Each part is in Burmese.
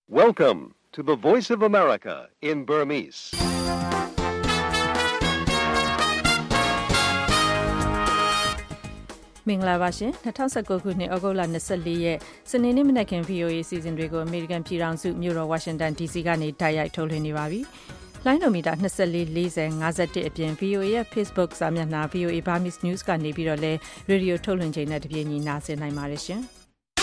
Welcome to the Voice of America in Burmese. ။မင်္ဂလာပါရှင်2019ခုနှစ်ဩဂုတ်လ24ရက်စနေနေ့မနက်ခင်း VOA စီစဉ်တွေကိုအမေရိကန်ပြည်ထောင်စုမြို့တော်ဝါရှင်တန် DC ကနေတိုက်ရိုက်ထုတ်လွှင့်နေပါပြီ။လိုင်းနိုမီတာ24 40 51အပြင် VOA ရဲ့ Facebook စာမျက်နှာ VOA Burmese News ကနေပြီးတော့လည်းရေဒီယိုထုတ်လွှင့်ချိန်နဲ့တပြေးညီနားဆင်နိုင်ပါတယ်ရှင်။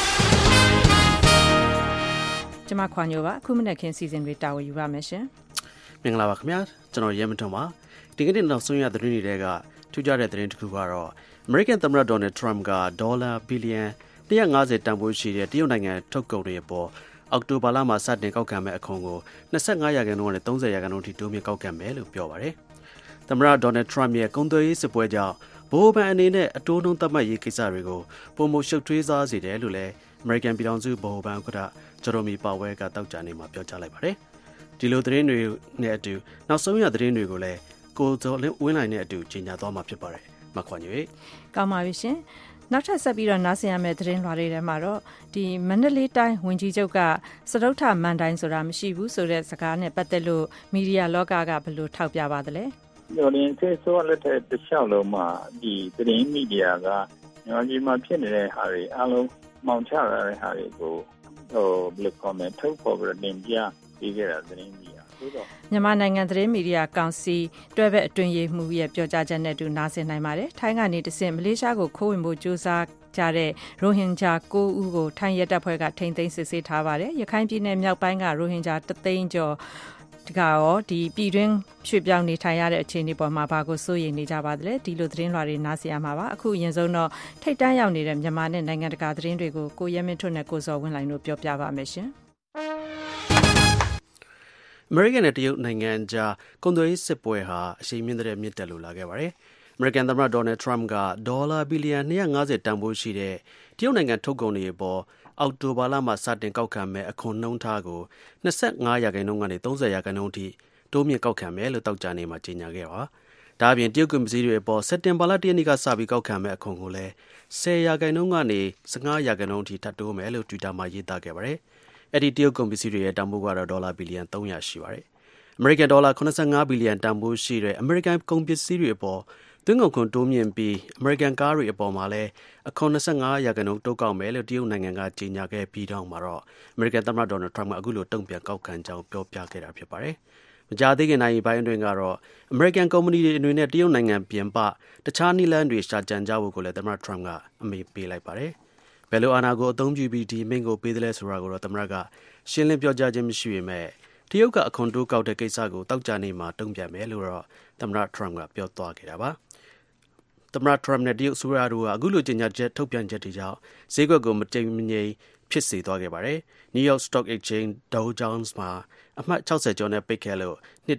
ကျွန်မခွန်ညိုပါအခုမနက်ခင်းစီစဉ်တွေတာဝန်ယူပါမယ်ရှင်။မင်္ဂလာပါခင်ဗျာကျွန်တော်ရဲမထွန်းပါဒီကနေ့နောက်ဆုံးရသတင်းတွေကထူးခြားတဲ့သတင်းတစ်ခုကတော့American သမ္မတ Donald Trump ကဒေါ်လာဘီလီယံ150တန်ဖိုးရှိတဲ့တရုတ်နိုင်ငံထုတ်ကုန်တွေအပေါ်အောက်တိုဘာလမှာစတင်ကောက်ခံမဲ့အခွန်ကို25%ကနေ30%ထိတိုးမြှင့်ကောက်ခံမယ်လို့ပြောပါတယ်။သမ္မတ Donald Trump ရဲ့ကုန်သွယ်ရေးစစ်ပွဲကြောင့်ဗဟိုဘဏ်အနေနဲ့အတိုးနှုန်းသတ်မှတ်ရေးကိစ္စတွေကိုပုံမရှုပ်ထွေးစားစေတယ်လို့လည်း American ပြည်ထောင်စုဗဟိုဘဏ်ဥက္ကဋ္ဌ Jerome Powell ကတောက်ကြနေမှာပြောကြားလိုက်ပါတယ်။ဒီလိုသတင်းတွေနဲ့အတူနောက်ဆုံးရသတင်းတွေကိုလည်းကိုဇော်လင်းဝင်းနိုင်နဲ့အတူကြီးညာသွားမှာဖြစ်ပါတယ်။မခွန်ညွေကောင်းပါပြီရှင်နောက်ထပ်ဆက်ပြီးတော့နားဆင်ရမယ့်သတင်းလွှာတွေထဲမှာတော့ဒီမန္တလေးတိုင်းဝန်ကြီးချုပ်ကစတုထမန်တိုင်းဆိုတာမရှိဘူးဆိုတဲ့စကားနဲ့ပတ်သက်လို့မီဒီယာလောကကဘယ်လိုထောက်ပြပါသလဲဒီခေတ်ဆိုလက်ထက်တစ်လျှောက်လုံးမှာဒီသတင်းမီဒီယာကမြန်မာပြည်မှာဖြစ်နေတဲ့ဟာတွေအလုံးမောင်ချရတဲ့ဟာတွေကိုဘယ်လိုကောမန့်ထုတ်ပေါ်ပြီးတင်ပြပေးခဲ့တာသတင်းမီဒီယာမြန်မာနိုင်ငံသတင်းမီဒီယာကောင်စီတွဲဘက်အတွင်းရေးမှူးရဲ့ပြောကြားချက်နဲ့အတူနားဆင်နိုင်ပါတယ်။ထိုင်းကနေတဆင့်မလေးရှားကိုခိုးဝင်ဖို့ကြိုးစားကြတဲ့ရိုဟင်ဂျာ9ဦးကိုထိုင်းရဲတပ်ဖွဲ့ကထိန်းသိမ်းစစ်ဆေးထားပါတယ်။ရခိုင်ပြည်နယ်မြောက်ပိုင်းကရိုဟင်ဂျာ3သိန်းကျော်ဒီပြည်တွင်းရွှေ့ပြောင်းနေထိုင်ရတဲ့အခြေအနေပေါ်မှာဘာကိုစိုးရိမ်နေကြပါသလဲဒီလိုသတင်းလွှာတွေနားဆင်ရမှာပါအခုအရင်ဆုံးတော့ထိပ်တန်းရောက်နေတဲ့မြန်မာနဲ့နိုင်ငံတကာသတင်းတွေကိုကိုရဲမင်းထွန်းနဲ့ကိုဇော်ဝင်းလှိုင်တို့ပြောပြပါမယ်ရှင် American နဲ့တရုတ်နိုင်ငံကြားကုန်သွယ်ရေးစစ်ပွဲဟာအရှိန်မြင့်တဲ့မြင့်တက်လို့လာခဲ့ပါတယ်။ American သမ္မတ Donald Trump ကဒေါ်လာဘီလီယံ250တန်ဖိုးရှိတဲ့တရုတ်နိုင်ငံထုတ်ကုန်တွေအပေါ်အောက်တိုဘာလမှာစတင်ကောက်ခံမဲ့အခွန်နှုန်းထားကို25%ကနေ30%ထိတိုးမြင့်ကောက်ခံမယ်လို့တောက်ကြနေမှာကြေညာခဲ့ပါ။ဒါအပြင်တရုတ်ကုန်ပစ္စည်းတွေအပေါ်စက်တင်ဘာလ1ရက်နေ့ကစပြီးကောက်ခံမဲ့အခွန်ကိုလည်း10%ကနေ15%ထိထပ်တိုးမယ်လို့ Twitter မှာရေးသားခဲ့ပါတယ်။အဲ့ဒီတရုတ်ကုန်ပစ္စည်းတွေရဲ့တန်ဖိုးကတော့ဒေါ်လာဘီလီယံ300ရှိပါတယ်။ American ဒေါ်လာ85ဘီလီယံတန်ဖိုးရှိတဲ့ American ကုန်ပစ္စည်းတွေအပေါ်သွင်းကုန်ခွန်တိုးမြင့်ပြီး American ကားတွေအပေါ်မှာလည်းအခွန်25%တိုးကောက်မယ်လို့တရုတ်နိုင်ငံကကြေညာခဲ့ပြီးတော့မှာတော့ American သမ္မတ Donald Trump ကအခုလိုတုံ့ပြန်ကောက်ခံကြောင်းပြောပြခဲ့တာဖြစ်ပါတယ်။မကြာသေးခင်နိုင်ပိုင်းအတွင်းကတော့ American ကုမ္ပဏီတွေအနေနဲ့တရုတ်နိုင်ငံပြင်ပတခြားနည်းလမ်းတွေရှာကြံကြဖို့ကိုလည်းသမ္မတ Trump ကအမိန့်ပေးလိုက်ပါတယ်။ဘယ်လိုအာဏာကိုအသုံးပြုပြီးဒီမိန့်ကိုပေးသလဲဆိုတာကိုတော့သမ္မတကရှင်းလင်းပြောကြားခြင်းမရှိပေမဲ့တရုတ်ကအခွန်တိုးကောက်တဲ့ကိစ္စကိုတောက်ကြနေမှာတုံ့ပြန်မယ်လို့တော့သမ္မတ Trump ကပြောသွားခဲ့တာပါ။သမ္မတ Trump နဲ့တရုတ်အစိုးရတို့ကအခုလိုကြေညာချက်ထုတ်ပြန်ချက်တွေကြောင့်ဈေးကွက်ကိုမတည်မငြိမ်ဖြစ်စေသွားခဲ့ပါတယ်။ New York Stock Exchange Dow Jones မှာအမှတ်60ကျော်နဲ့ပိတ်ခဲ့လို့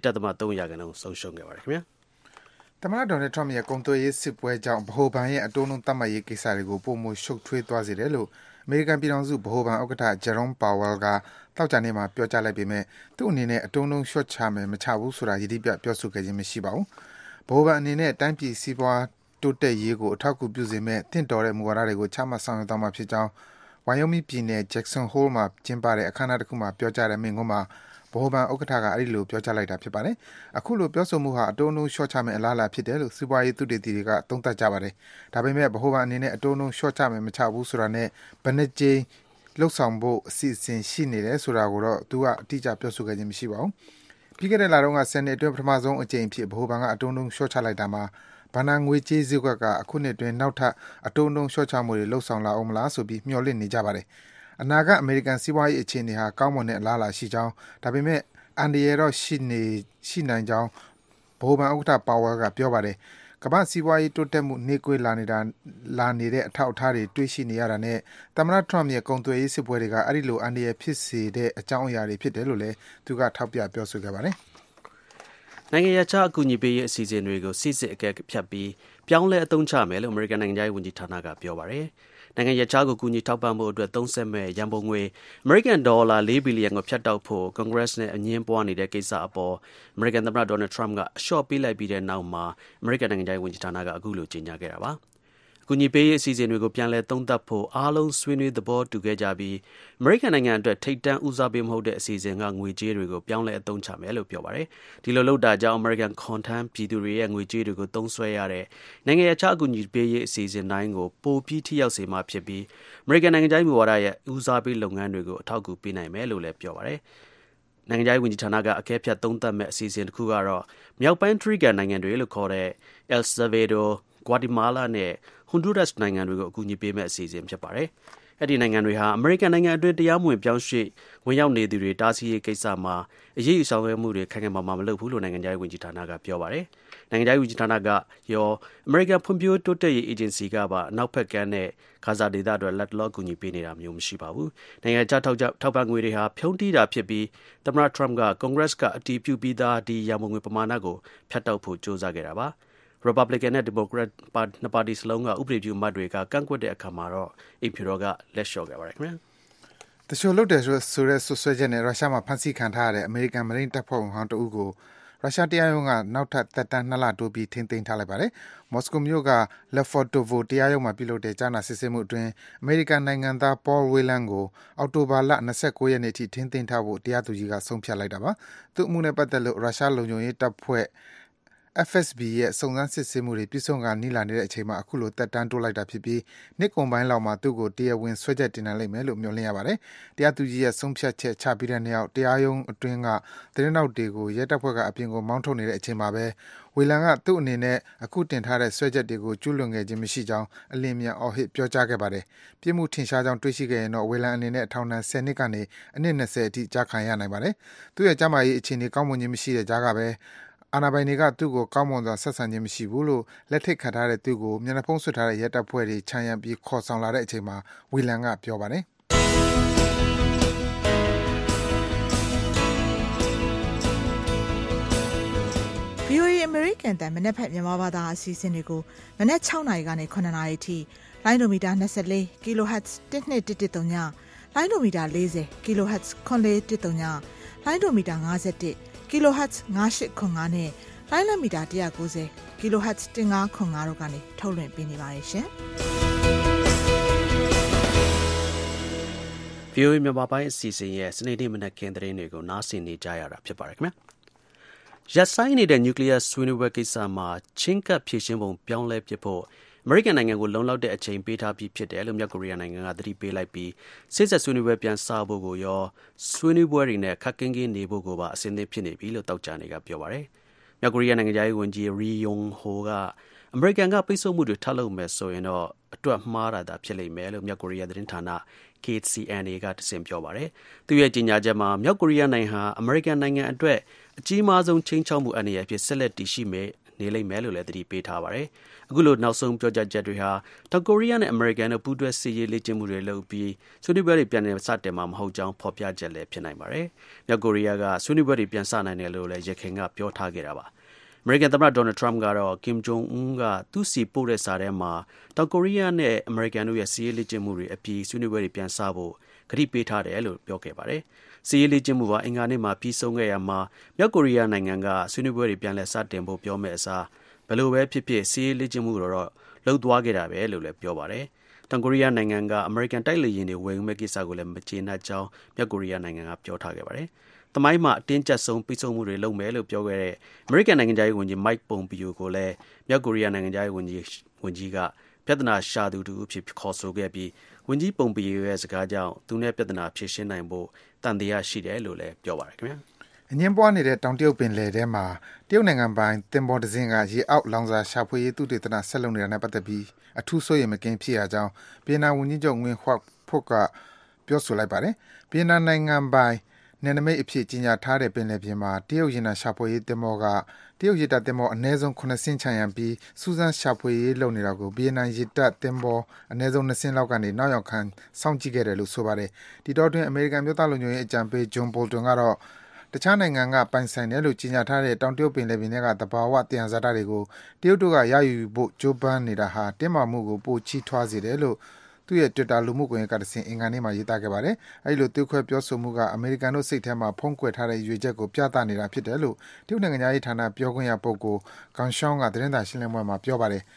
2.3%ဆုံးရှုံးခဲ့ပါတယ်ခင်ဗျာ။သမ္မတ Donald Trump ရဲ့ကုန်သွယ်ရေးစစ်ပွဲကြောင့်ဗဟိုဘဏ်ရဲ့အတိုးနှုန်းသတ်မှတ်ရေးကိစ္စတွေကိုပုံမရှုပ်ထွေးသွားစေတယ်လို့အမေရိကန်ပြည်ထောင်စုဗဟိုဘဏ်ဥက္ကဋ္ဌ Jerome Powell ကတောက်ကြနေမှာပြောကြားလိုက်ပေမဲ့သူ့အနေနဲ့အတိုးနှုန်းလျှော့ချမယ်မချဘူးဆိုတာရည်တည်ပြပြောဆိုခဲ့ခြင်းမရှိပါဘူး။ဗဟိုဘဏ်အနေနဲ့တိုင်းပြည်စီးပွားတိုးတက်ရေးကိုအထောက်အကူပြုစေမဲ့တင့်တော်တဲ့မူဝါဒတွေကိုချမှတ်ဆောင်ရွက်သွားမှာဖြစ်ကြောင်း Wyoming ပြည်နယ် Jackson Hole မှာကျင်းပတဲ့အခမ်းအနားတစ်ခုမှာပြောကြားတဲ့မိန့်ခွန်းမှာဗဟိုဘဏ်ဥက္ကဋ္ဌကအဲဒီလိုပြောကြားလိုက်တာဖြစ်ပါတယ်။အခုလိုပြောဆိုမှုဟာအတိုးနှုန်းလျှော့ချမယ့်အလားအလာဖြစ်တယ်လို့စီးပွားရေးသုတေသီတွေကသုံးသပ်ကြပါတယ်။ဒါပေမဲ့ဗဟိုဘဏ်အနေနဲ့အတိုးနှုန်းလျှော့ချမယ်မချဘူးဆိုတာနဲ့ဘယ်နှကြိမ်လှုပ်ဆောင်ဖို့အစီအစဉ်ရှိနေတယ်ဆိုတာကိုတော့သူကအတိအကျပြောဆိုခဲ့ခြင်းမရှိပါဘူး။ပြီးခဲ့တဲ့လတုန်းက10နှစ်အတွင်းပထမဆုံးအကြိမ်ဖြစ်ဗဟိုဘဏ်ကအတိုးနှုန်းလျှော့ချလိုက်တာမှာဘဏ္ဍာငွေကြေးဈေးကွက်ကအခုနှစ်အတွင်းနောက်ထပ်အတိုးနှုန်းလျှော့ချမှုတွေလှုပ်ဆောင်လာအောင်မလားဆိုပြီးမျှော်လင့်နေကြပါတယ်။အနာဂတ်အမေရိကန်စီးပွားရေးအခြေအနေဟာကောင်းမွန်တဲ့အလားအလာရှိကြောင်းဒါပေမဲ့အန်ဒီရယ်တော့ရှိနိုင်ကြောင်းဗဟိုဘဏ်ဥက္ကဋ္ဌ Powell ကပြောပါတယ်။ကမ္ဘာစီးပွားရေးတိုးတက်မှုနှေးကွေးလာနေတဲ့အထောက်အထားတွေတွေ့ရှိနေရတာနဲ့သမ္မတ Trump ရဲ့ကုန်သွယ်ရေးစစ်ပွဲတွေကအဲဒီလိုအန်ဒီရယ်ဖြစ်စေတဲ့အကြောင်းအရာတွေဖြစ်တယ်လို့လည်းသူကထောက်ပြပြောဆိုခဲ့ပါတယ်။နိုင်ငံခြားအကူအညီပေးရေးအစီအစဉ်တွေကိုစစ်စစ်အကဲဖြတ်ပြီးပြောင်းလဲအသုံးချမယ်လို့ American နိုင်ငံခြားရေးဝန်ကြီးဌာနကပြောပါတယ်။နိုင်ငံခြားကိုကူညီထောက်ပံ့ဖို့အတွက်သုံးစွဲမဲ့ရန်ပုံငွေ American ဒေါ်လာ4ဘီလီယံကိုဖြတ်တောက်ဖို့ Congress နဲ့အငြင်းပွားနေတဲ့ကိစ္စအပေါ် American သမ္မတ Donald Trump ကအလျှော့ပေးလိုက်ပြီးတဲ့နောက်မှာ American နိုင်ငံခြားရေးဝန်ကြီးဌာနကအခုလိုကြေညာခဲ့တာပါ။ကူညီပေးရေးအစီအစဉ်တွေကိုပြန်လည်သုံးသပ်ဖို့အားလုံးဆွေးနွေးသဘောတူခဲ့ကြပြီးအမေရိကန်နိုင်ငံအတွက်ထိပ်တန်းဦးစားပေးမဟုတ်တဲ့အစီအစဉ်ကငွေကြေးတွေကိုပြောင်းလဲအသုံးချမယ်လို့ပြောပါတယ်။ဒီလိုလုပ်တာကြောင့်အမေရိကန်ခွန်ထမ်းပြည်သူတွေရဲ့ငွေကြေးတွေကိုသုံးစွဲရတဲ့နိုင်ငံခြားအကူအညီပေးရေးအစီအစဉ်တိုင်းကိုပိုပြီးထိရောက်စေမှာဖြစ်ပြီးအမေရိကန်နိုင်ငံခြားရေးမူဝါဒရဲ့ဦးစားပေးလုပ်ငန်းတွေကိုအထောက်အကူပေးနိုင်မယ်လို့လည်းပြောပါတယ်။နိုင်ငံခြားရေးဝန်ကြီးဌာနကအကဲဖြတ်သုံးသပ်မဲ့အစီအစဉ်တစ်ခုကတော့မြောက်ပိုင်းထရီကန်နိုင်ငံတွေလို့ခေါ်တဲ့ El Salvador, Guatemala နဲ့ Honduras နိုင်ငံတွေကိုအကူအညီပေးမဲ့အစီအစဉ်ဖြစ်ပါတယ်။အဲ့ဒီနိုင်ငံတွေဟာအမေရိကန်နိုင်ငံအတွင်းတရားမဝင်ပြောင်းရွှေ့ဝင်ရောက်နေသူတွေတားဆီးရေးကိစ္စမှာအရေးယူဆောင်ရွက်မှုတွေခိုင်ခိုင်မာမာမလုပ်ဘူးလို့နိုင်ငံခြားရေးဝန်ကြီးဌာနကပြောပါတယ်။နိုင်ငံခြားရေးဝန်ကြီးဌာနကရောအမေရိကန်ဖွံ့ဖြိုးတိုးတက်ရေးအေဂျင်စီကပါအနောက်ဘက်ကမ်းနဲ့ဂါဇာဒေသအတွက်လက်တလောကူညီပေးနေတာမျိုးမရှိပါဘူး။နိုင်ငံခြားထောက်ပံ့ငွေတွေဟာဖြုံးတီးတာဖြစ်ပြီးသမ္မတ Trump က Congress ကအတည်ပြုပြီးသားဒီရန်ပုံငွေပမာဏကိုဖြတ်တောက်ဖို့ကြိုးစားခဲ့တာပါ။ Republican နဲ့ Democrat နှစ်ပါတီစလုံးကဥပဒေပြုအမတ်တွေကကန့်ကွက်တဲ့အခါမှာတော့အိမ်ဖြူတော်ကလက်လျှော့ခဲ့ပါတယ်ခင်ဗျာ။တချို့လုပ်တယ်ဆိုတဲ့ဆွဆွဲချက်နဲ့ရုရှားမှာဖမ်းဆီးခံထားရတဲ့အမေရိကန်မရိန်းတပ်ဖွဲ့ဝင်ဟောင်းတဦးကိုရုရှားတရားရုံးကနောက်ထပ်သက်တမ်း2လတိုးပြီးထိန်းသိမ်းထားလိုက်ပါတယ်။မော်စကိုမြို့က Lefortovo တရားရုံးမှာပြုလုပ်တဲ့ကြားနာစစ်ဆေးမှုအတွင်းအမေရိကန်နိုင်ငံသား Paul Whelan ကိုအောက်တိုဘာလ29ရက်နေ့အထိထိန်းသိမ်းထားဖို့တရားသူကြီးကဆုံးဖြတ်လိုက်တာပါ။သူ့အမှုနဲ့ပတ်သက်လို့ရုရှားလုံခြုံရေးတပ်ဖွဲ့ FSB ရဲ့စုံစမ်းစစ်ဆေးမှုတွေပြည့်စုံကနီးလာနေတဲ့အချိန်မှာအခုလိုသက်တမ်းတိုးလိုက်တာဖြစ်ပြီးနှစ်ကုန်ပိုင်းလောက်မှာသူ့ကိုတရားဝင်ဆွဲချက်တင်နိုင်လိမ့်မယ်လို့မျှော်လင့်ရပါတယ်။တရားသူကြီးရဲ့ဆုံးဖြတ်ချက်ချပြီးတဲ့နောက်တရားရုံးအတွင်းကသတင်းတောက်တွေကိုရဲတပ်ဖွဲ့ကအပြင်ကိုမောင်းထုတ်နေတဲ့အချိန်မှာပဲဝေလန်ကသူ့အနေနဲ့အခုတင်ထားတဲ့ဆွဲချက်တွေကိုကျူးလွန်ခဲ့ခြင်းမရှိကြောင်းအလင်းမြန်အော်ဟစ်ပြောကြားခဲ့ပါတယ်။ပြစ်မှုထင်ရှားကြောင်းတွေ့ရှိခဲ့ရင်တော့ဝေလန်အနေနဲ့ထောင်ဒဏ်10နှစ်ကနေအနှစ်20အထိကြာခံရနိုင်ပါတယ်။သူ့ရဲ့ကျန်းမာရေးအခြေအနေကောင်းမွန်ခြင်းမရှိတဲ့ကြားကပဲအာဏာပိုင်တွေကသူ့ကိုကောင်းမွန်စွာဆက်ဆံခြင်းမရှိဘူးလို့လက်ထိတ်ခတ်ထားတဲ့သူ့ကိုမျက်နှာဖုံးဆွတ်ထားတဲ့ရဲတပ်ဖွဲ့တွေခြံရံပြီးခေါ်ဆောင်လာတဲ့အချိန်မှာဝီလန်ကပြောပါတယ်။ VOA American တန်မနေ့ဖက်မြန်မာဘာသာအစီအစဉ်တွေကိုမနေ့6နာရီကနေ9နာရီထိလိုင်းဒိုမီတာ24 kHz 1213ညလိုင်းဒိုမီတာ40 kHz 9413ညလိုင်းဒိုမီတာ51 kHz 9805နဲ့လိုင်းလမီတာ190 kHz 1505တို့ကနေထုတ်လွှင့်ပေးနေပါတယ်ရှင်။ VOA မြန်မာပိုင်းအစီအစဉ်ရဲ့စနေနေ့မနက်ခင်းသတင်းတွေကိုနားဆင်နေကြရတာဖြစ်ပါတယ်ခင်ဗျာ။ရပ်ဆိုင်းနေတဲ့နျူကလ িয়ার ဆွေးနွေးပွဲကိစ္စမှာချင်းကပ်ဖြေရှင်းပုံပြောင်းလဲပစ်ဖို့အမေရိကန်နိုင်ငံကိုလုံလောက်တဲ့အချိန်ပေးထားပြီးဖြစ်တယ်လို့မြောက်ကိုရီးယားနိုင်ငံကသတိပေးလိုက်ပြီးစစ်ဆက်ဆွေးနွေးပွဲပြန်စဖို့ကိုရောဆွေးနွေးပွဲတွေနဲ့ခက်ကင်းကင်းနေဖို့ကိုပါအဆင်သင့်ဖြစ်နေပြီလို့တောက်ကြနေကပြောပါတယ်။မြောက်ကိုရီးယားနိုင်ငံသားဝန်ကြီးရီယုံဟိုကအမေရိကန်ကပိတ်ဆို့မှုတွေထပ်လုပ်မယ်ဆိုရင်တော့အတွက်မှားတာသာဖြစ်လိမ့်မယ်လို့မြောက်ကိုရီးယားသတင်းဌာန KCNA ကတစင်ပြောပါတယ်။သူရဲ့ကြေညာချက်မှာမြောက်ကိုရီးယားနိုင်ငံဟာအမေရိကန်နိုင်ငံအတွက်အကြီးမားဆုံးချိန်ချောက်မှုအနေနဲ့အဖြစ်ဆက်လက်တည်ရှိနေလိမ့်မယ်လို့လည်းသတိပေးထားပါတယ်။အခုလိုနောက်ဆုံးပြောကြားချက်တွေဟာတောင်ကိုရီးယားနဲ့အမေရိကန်တို့ပူးတွဲစစ်ရေးလေ့ကျင့်မှုတွေလုပ်ပြီးဆွေးနွေးပွဲတွေပြန်လည်စတင်မှာမဟုတ်ကြောင်းဖော်ပြချက်လည်းဖြစ်နိုင်ပါတယ်။မြောက်ကိုရီးယားကဆွေးနွေးပွဲတွေပြန်စနိုင်တယ်လို့လည်းရခိုင်ကပြောထားခဲ့တာပါ။အမေရိကန်သမ္မတဒေါ်နယ်ထရမ့်ကတော့ကင်ဂျုံအွန်းကသူ့စီပို့တဲ့စာထဲမှာတောင်ကိုရီးယားနဲ့အမေရိကန်တို့ရဲ့စစ်ရေးလေ့ကျင့်မှုတွေအပြီးဆွေးနွေးပွဲတွေပြန်စဖို့ကတိပေးထားတယ်လို့ပြောခဲ့ပါတယ်။စစ်ရေးလေ့ကျင့်မှုဟာအင်္ဂါနေ့မှာပြီးဆုံးခဲ့ရမှာမြောက်ကိုရီးယားနိုင်ငံကဆွေးနွေးပွဲတွေပြန်လည်စတင်ဖို့ပြောမဲ့အစားဘယ်လိုပဲဖြစ်ဖြစ်စစ်ရေးလေ့ကျင့်မှုတော့လှုပ်သွားခဲ့တာပဲလို့လည်းပြောပါတယ်။တောင်ကိုရီးယားနိုင်ငံကအမေရိကန်တိုက်လေယာဉ်တွေဝယ်ယူမဲ့ကိစ္စကိုလည်းမကျေနပ်ကြောင်းမြောက်ကိုရီးယားနိုင်ငံကပြောထားခဲ့ပါတယ်။သမိုင်းမှာအတင်းကျပ်ဆုံးပိတ်ဆို့မှုတွေလုပ်မယ်လို့ပြောခဲ့တဲ့အမေရိကန်နိုင်ငံသားရေးဝန်ကြီး Mike Pompeo ကိုလည်းမြောက်ကိုရီးယားနိုင်ငံသားရေးဝန်ကြီးကပြဿနာရှာသူတူအဖြစ်ခေါ်ဆိုခဲ့ပြီးဝန်ကြီး Pompeo ရဲ့စကားကြောင့်သူနဲ့ပြဿနာဖြေရှင်းနိုင်ဖို့တန်တရားရှိတယ်လို့လည်းပြောပါတယ်ခင်ဗျာ။အငင်းပွားနေတဲ့တောင်တရုတ်ပင်လယ်ထဲမှာတရုတ်နိုင်ငံပိုင်သင်္ဘောတစ်စင်းကရေအောက်လောင်စာရှာဖွေရေးသုတေသနဆက်လုပ်နေတာနဲ့ပတ်သက်ပြီးအထူးစိုးရိမ်မကင်းဖြစ်ရကြောင်းဗီယက်နမ်ဝန်ကြီးချုပ်ငွင်ဟွတ်ဖွတ်ကပြောဆိုလိုက်ပါတယ်။ဗီယက်နမ်နိုင်ငံပိုင်နယ်နိမိတ်အဖြစ်ကြီးညာထားတဲ့ပင်လယ်ပြင်မှာတရုတ်ရေနံရှာဖွေရေးသင်္ဘောကတရုတ်ရေတပ်သင်္ဘောအနည်းဆုံး9စင်းချန်ရံပြီးစူးစမ်းရှာဖွေရေးလုပ်နေတာကိုဗီယက်နမ်ရေတပ်သင်္ဘောအနည်းဆုံး2စင်းလောက်ကနေနောက်ရောက်ခံစောင့်ကြည့်ခဲ့တယ်လို့ဆိုပါတယ်။ဒီတော့တွင်အမေရိကန်မြို့သားလုံခြုံရေးအကြံပေးဂျွန်ဘိုလ်တွန်ကတော့တခြားနိုင်ငံကပိုင်ဆိုင်တယ်လို့ကြီးညာထားတဲ့တောင်တရုတ်ပင်လယ်ပြင်ထဲကသဘာဝသယံဇာတတွေကိုတရုတ်တို့ကရယူဖို့ကြိုးပမ်းနေတာဟာတင်းမာမှုကိုပိုကြီးထွားစေတယ်လို့သူ့ရဲ့ Twitter လူမှုကွန်ရက်ကတဆင့်အင်္ဂါနေ့မှာရေးသားခဲ့ပါတယ်။အဲဒီလိုသူ့ခွဲပြောဆိုမှုကအမေရိကန်တို့စိတ်ထဲမှာဖုံးကွယ်ထားတဲ့ရွေချက်ကိုပြသနေတာဖြစ်တယ်လို့တရုတ်နိုင်ငံသားရေးဌာနပြောခွင့်ရပုဂ္ဂိုလ် Geng Shuang ကသတင်းစာရှင်းလင်းပွဲမှာပြောပါတယ်။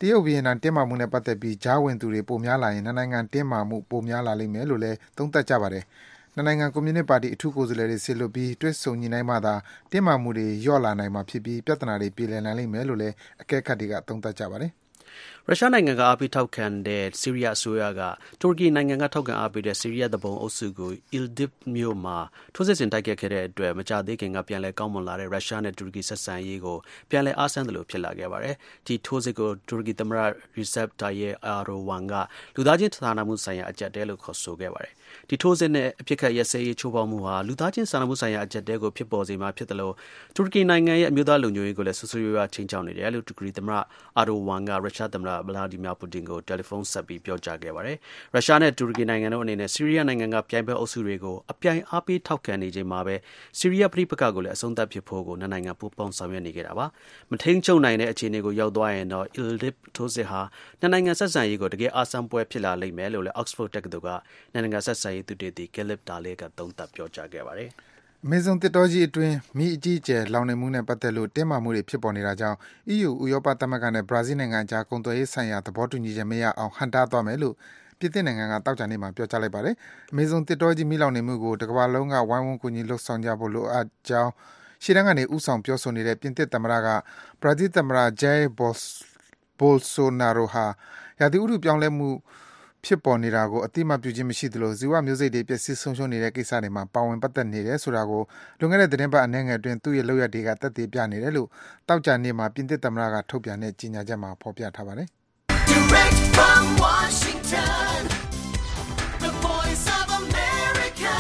တရုတ်ဗီယက်နမ်တင်းမာမှုနဲ့ပတ်သက်ပြီးကြားဝင်သူတွေပိုများလာရင်နှစ်နိုင်ငံတင်းမာမှုပိုများလာလိမ့်မယ်လို့လည်းသုံးသပ်ကြပါတယ်။နှစ်နိုင်ငံကွန်မြူနစ်ပါတီအထူးကိုယ်စားလှယ်တွေစေလွှတ်ပြီးတွေ့ဆုံညှိနှိုင်းမှသာတင်းမာမှုတွေလျော့လာနိုင်မှာဖြစ်ပြီးပြဿနာတွေပြေလည်နိုင်လိမ့်မယ်လို့လည်းအကဲခတ်တွေကသုံးသပ်ကြပါတယ်။ရုရှားနိုင်ငံကအားပေးထောက်ခံတဲ့ဆီးရီးယားအစိုးရကတူရကီနိုင်ငံကထောက်ခံအားပေးတဲ့ဆီးရီးယားသူပုန်အုပ်စုကို Idlib မြို့မှာထိုးစစ်ဆင်တိုက်ခိုက်ခဲ့တဲ့အတွက်မကြာသေးခင်ကပြန်လည်ကောင်းမွန်လာတဲ့ရုရှားနဲ့တူရကီဆက်ဆံရေးကိုပြန်လည်အားဆန်းသလိုဖြစ်လာခဲ့ပါတယ်။ဒီထိုးစစ်ကိုတူရကီသမ္မတ Recep Tayyip Erdogan ကလူသားချင်းစာနာမှုဆိုင်ရာအကျပ်အတည်းလို့ခေါ်ဆိုခဲ့ပါတယ်။ဒီထိုးစစ်နဲ့အဖြစ်ခတ်ရက်စဲရေးချိုးဖောက်မှုဟာလူသားချင်းစာနာမှုဆိုင်ရာအကျပ်အတည်းကိုဖြစ်ပေါ်စေမှာဖြစ်တယ်လို့တူရကီနိုင်ငံရဲ့အမျိုးသားလုံခြုံရေးကိုလည်းဆူဆူရွားချိန်ချောက်နေတယ်လို့တူရကီသမ္မတ Erdogan ကရုရှားသမ္မတ Vladimir Putin ကိုတယ်လီဖုန်းဆက်ပြီးပြောကြားခဲ့ပါတယ်။ရုရှားနဲ့တူရကီနိုင်ငံတို့အနေနဲ့ဆီးရီးယားနိုင်ငံကပြိုင်ဘက်အုပ်စုတွေကိုအပြိုင်အားပေးထောက်ခံနေချိန်မှာပဲဆီးရီးယားပဋိပက္ခကိုလည်းအဆုံးသတ်ဖြစ်ဖို့ကိုနှစ်နိုင်ငံပူးပေါင်းဆောင်ရွက်နေကြတာပါ။မထိန်ချုပ်နိုင်တဲ့အခြေအနေကိုရောက်သွားရင်တော့ Idlib ထိုးစစ်ဟာနှစ်နိုင်ငံဆက်ဆံရေးကိုတကယ်အားဆန်းပွဲဖြစ်လာလိမ့်မယ်လို့လည်း Oxford တက္ကသိုလ်ကနိုင်ငံဆက်ဆံရေးသုတေသီ Caleb Darley ကသုံးသပ်ပြောကြားခဲ့ပါတယ်။အမေဇုန်သစ်တောကြီးအတွင်းမီးအကြီးအကျယ်လောင်နေမှုနဲ့ပတ်သက်လို့တင်းမာမှုတွေဖြစ်ပေါ်နေတာကြောင့် EU ဥရောပသမဂ္ဂနဲ့ဘရာဇီးနိုင်ငံအကြားကုန်သွယ်ရေးဆိုင်ရာသဘောတူညီချက်မရအောင်ဟန့်တားသွားမယ်လို့ပြင်သစ်နိုင်ငံကသောကြာနေ့မှာပြောကြားလိုက်ပါတယ်။အမေဇုန်သစ်တောကြီးမီးလောင်နေမှုကိုတကမ္ဘာလုံးကဝိုင်းဝန်းကူညီလှုပ်ဆောင်ကြဖို့လိုအပ်ကြောင်းရှေ့တန်းကနေဥဆောင်ပြောဆိုနေတဲ့ပြင်သစ်သမ္မတကဘရာဇီးသမ္မတ Jair Bolsonaro ဟာရာသီဥတုပြောင်းလဲမှုဖြစ်ပေါ်နေတာကိုအတိအမှတ်ပြုခြင်းမရှိသလိုဇီဝမျိုးစိတ်တွေပျက်စီးဆုံးရှုံးနေတဲ့ကိစ္စတွေမှာပါဝင်ပတ်သက်နေတယ်ဆိုတာကိုလွန်ခဲ့တဲ့သတင်းပတ်အနည်းငယ်အတွင်းသူ့ရဲ့လုပ်ရပ်တွေကသက်သေပြနေတယ်လို့တောက်ကြနေ့မှာပြင်သစ်သမ္မတကထုတ်ပြန်တဲ့ကြေညာချက်မှာဖော်ပြထားပါတယ်။ Direct from Washington, the voice of America,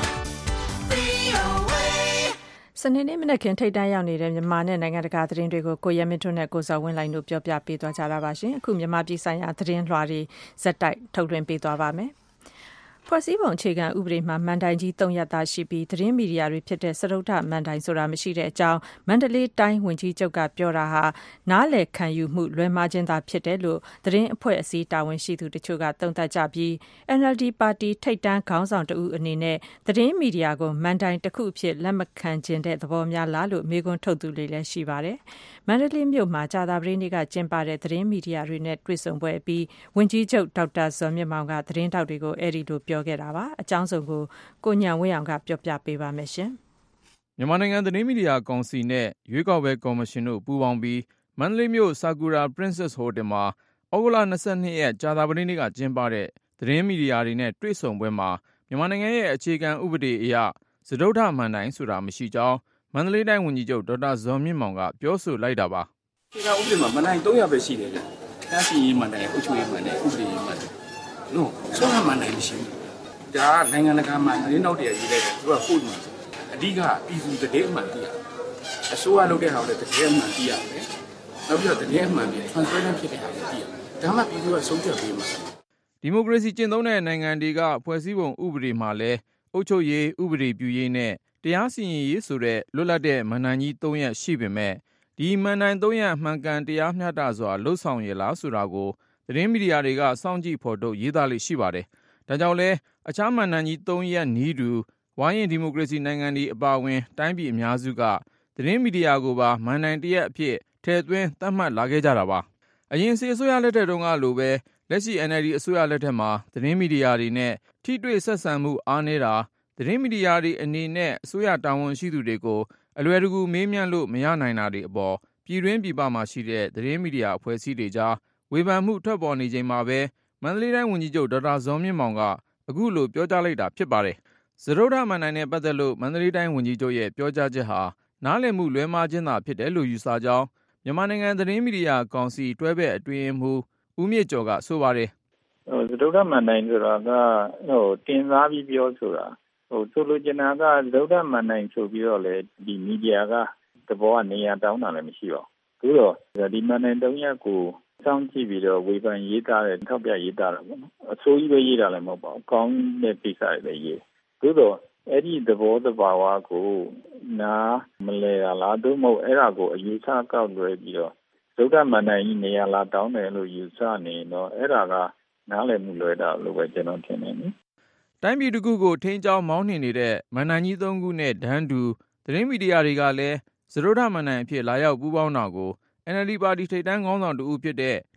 VOA စနေနေ့မနက်ခင်းထိပ်တန်းရောက်နေတဲ့မြန်မာနဲ့နိုင်ငံတကာသတင်းတွေကိုကိုရဲမင်းထွန်းနဲ့ကိုစောဝင်းလိုင်းတို့ပြောပြပေးသွားကြတာပါရှင်အခုမြန်မာပြည်ဆိုင်ရာသတင်းလွှာတွေဇက်တိုက်ထုတ်လွှင့်ပေးသွားပါမယ်ဖွဲ့စည်းပုံအခြေခံဥပဒေမှာမန်တိုင်ကြီး3ရပ်သားရှိပြီးသတင်းမီဒီယာတွေဖြစ်တဲ့စရုပ်ထမန်တိုင်ဆိုတာမရှိတဲ့အကြောင်းမန္တလေးတိုင်းဝန်ကြီးချုပ်ကပြောတာဟာနားလည်ခံယူမှုလွဲမှားခြင်းသာဖြစ်တယ်လို့သတင်းအဖွဲ့အစည်းတာဝန်ရှိသူတချို့ကသုံးသပ်ကြပြီး NLD ပါတီထိပ်တန်းခေါင်းဆောင်တဦးအနေနဲ့သတင်းမီဒီယာကိုမန်တိုင်တစ်ခုအဖြစ်လက်မခံခြင်းတဲ့သဘောများလားလို့မေးခွန်းထုတ်သူတွေလည်းရှိပါတယ်။မန္တလေးမြို့မှာကြာသပတေးနေ့ကကျင်းပတဲ့သတင်းမီဒီယာတွေနဲ့တွေ့ဆုံပွဲပြီးဝန်ကြီးချုပ်ဒေါက်တာဇော်မြင့်မောင်ကသတင်းတောက်တွေကိုအဲ့ဒီလိုပြောခဲ့တာပါအကြောင်းစုံကိုကိုညံဝင်းအောင်ကပြောပြပေးပါမယ်ရှင်မြန်မာနိုင်ငံသတင်းမီဒီယာကောင်စီနဲ့ရွေးကောက်ပွဲကော်မရှင်တို့ပူးပေါင်းပြီးမန္တလေးမြို့ Sakura Princess Hotel မှာဩဂုတ်လ22ရက်ကြာသပတေးနေ့ကကျင်းပတဲ့သတင်းမီဒီယာတွေနဲ့တွေ့ဆုံပွဲမှာမြန်မာနိုင်ငံရဲ့အခြေခံဥပဒေအရစတုတ္ထမန်တိုင်ဆိုတာမရှိကြောင်းမန္တလေးတိုင်းဝန်ကြီးချုပ်ဒေါက်တာဇော်မြင့်မောင်ကပြောဆိုလိုက်တာပါအခြေခံဥပဒေမှာမန်တိုင်300ပဲရှိတယ်လေ။တရားစီရင်မန်တိုင်အုပ်ချုပ်ရေးမန်တိုင်ဥပဒေမန်တိုင်လို့ဆုံးမန်တိုင်မရှိဘူး။ဒါကနိုင်ငံတကာမှာသတင်းနောက်တရရေးလိုက်တယ်သူကပို့မှာအဓိကပြည်သူသတင်းအမှန်တရားအစိုးရလုပ်တဲ့ဟာလည်းသတင်းအမှန်တရားပဲနောက်ပြီးတော့သတင်းအမှန်တွေ transparent ဖြစ်တဲ့ဟာတွေတရားဒါမှပြည်သူကဆုံးဖြတ်ပေးမှာဒီမိုကရေစီကျင့်သုံးတဲ့နိုင်ငံတွေကဖွဲ့စည်းပုံဥပဒေမှာလည်းအုပ်ချုပ်ရေးဥပဒေပြုရေးနဲ့တရားစီရင်ရေးဆိုတဲ့လွတ်လပ်တဲ့မဏ္ဍိုင်ကြီး3ရပ်ရှိပေမဲ့ဒီမဏ္ဍိုင်3ရပ်မှန်ကန်တရားမျှတစွာလှုပ်ဆောင်ရလားဆိုတာကိုသတင်းမီဒီယာတွေကစောင့်ကြည့်ဖော်ထုတ်ရေးသားလိမ့်ရှိပါတယ်။ဒါကြောင့်လဲအခြားမဏ္ဍိုင်ကြီး3ရပ်နီးတူဝိုင်းရင်ဒီမိုကရေစီနိုင်ငံတွေအပါအဝင်တိုင်းပြည်အများစုကသတင်းမီဒီယာကိုပါမဏ္ဍိုင်တစ်ရပ်အဖြစ်ထည့်သွင်းသတ်မှတ်လာခဲ့ကြတာပါ။အရင်စစ်အစိုးရလက်ထက်တုန်းကလိုပဲလက်ရှိ NLD အစိုးရလက်ထက်မှာသတင်းမီဒီယာတွေနဲ့ထိတွေ့ဆက်ဆံမှုအားနည်းတာသတင်းမီဒီယာတွေအနေနဲ့အစိုးရတာဝန်ရှိသူတွေကိုအလွယ်တကူမေးမြန်းလို့မရနိုင်တာတွေအပေါ်ပြည်တွင်းပြည်ပမှာရှိတဲ့သတင်းမီဒီယာအဖွဲ့အစည်းတွေကြားဝေဖန်မှုထွက်ပေါ်နေချိန်မှာပဲမန္တလေးတိုင်းဝန်ကြီးချုပ်ဒေါက်တာဇော်မြင့်မောင်ကအခုလိုပြောကြားလိုက်တာဖြစ်ပါတယ်။စတုတ္ထမန်တိုင်နဲ့ပတ်သက်လို့မန္တလေးတိုင်းဝန်ကြီးချုပ်ရဲ့ပြောကြားချက်ဟာနားလည်မှုလွဲမှားခြင်းသာဖြစ်တယ်လို့ယူဆကြောင်းမြန်မာနိုင်ငံသတင်းမီဒီယာကောင်စီတွဲဘက်အတွင်းရေးမှူးဦးမြင့်ကျော်ကဆိုပါတယ်။စတုတ္ထမန်တိုင်ဆိုတာကတင်စားပြီးပြောဆိုတာဆိုလိုချင်တာကစတုတ္ထမန်တိုင်ဆိုပြီးတော့လေဒီမီဒီယာကသဘောကနေရာတောင်းတာလည်းမရှိပါဘူး။ဒါတော့ဒီမန်တိုင်3ရပ်ကိုစောင့်ကြည့်ပြီးတော့ဝေဖန်ရေးသားတယ်ထောက်ပြရေးသားတာပေါ့နော်အစိုးရပဲရေးတာလည်းမဟုတ်ပါဘူးကောင်းတဲ့ကိစ္စတွေလည်းရေးတော့အဲ့ဒီသဘောတဘာဝကိုနားမလဲလားသို့မဟုတ်အဲ့ဒါကိုအယူဆကောက်လွယ်ပြီးတော့ဒုက္ခမန်တိုင်ကြီးနေရာလာတောင်းတယ်လို့ယူဆနေတော့အဲ့ဒါကနားလည်မှုလွယ်တာလို့ပဲကျွန်တော်ထင်တယ်နိတိုင်းပြည်တစ်ခုကိုထိန်းကျောင်းမောင်းနှင်နေတဲ့မန်တိုင်ကြီး3ခုနဲ့ဒန်းတူသတင်းမီဒီယာတွေကလည်းစတုတ္ထမန်တိုင်အဖြစ်လာရောက်ပူးပေါင်းတာကိုNLD ပါတီထိပ်တန်းခေါင်းဆောင်တဦးဖြစ်တဲ့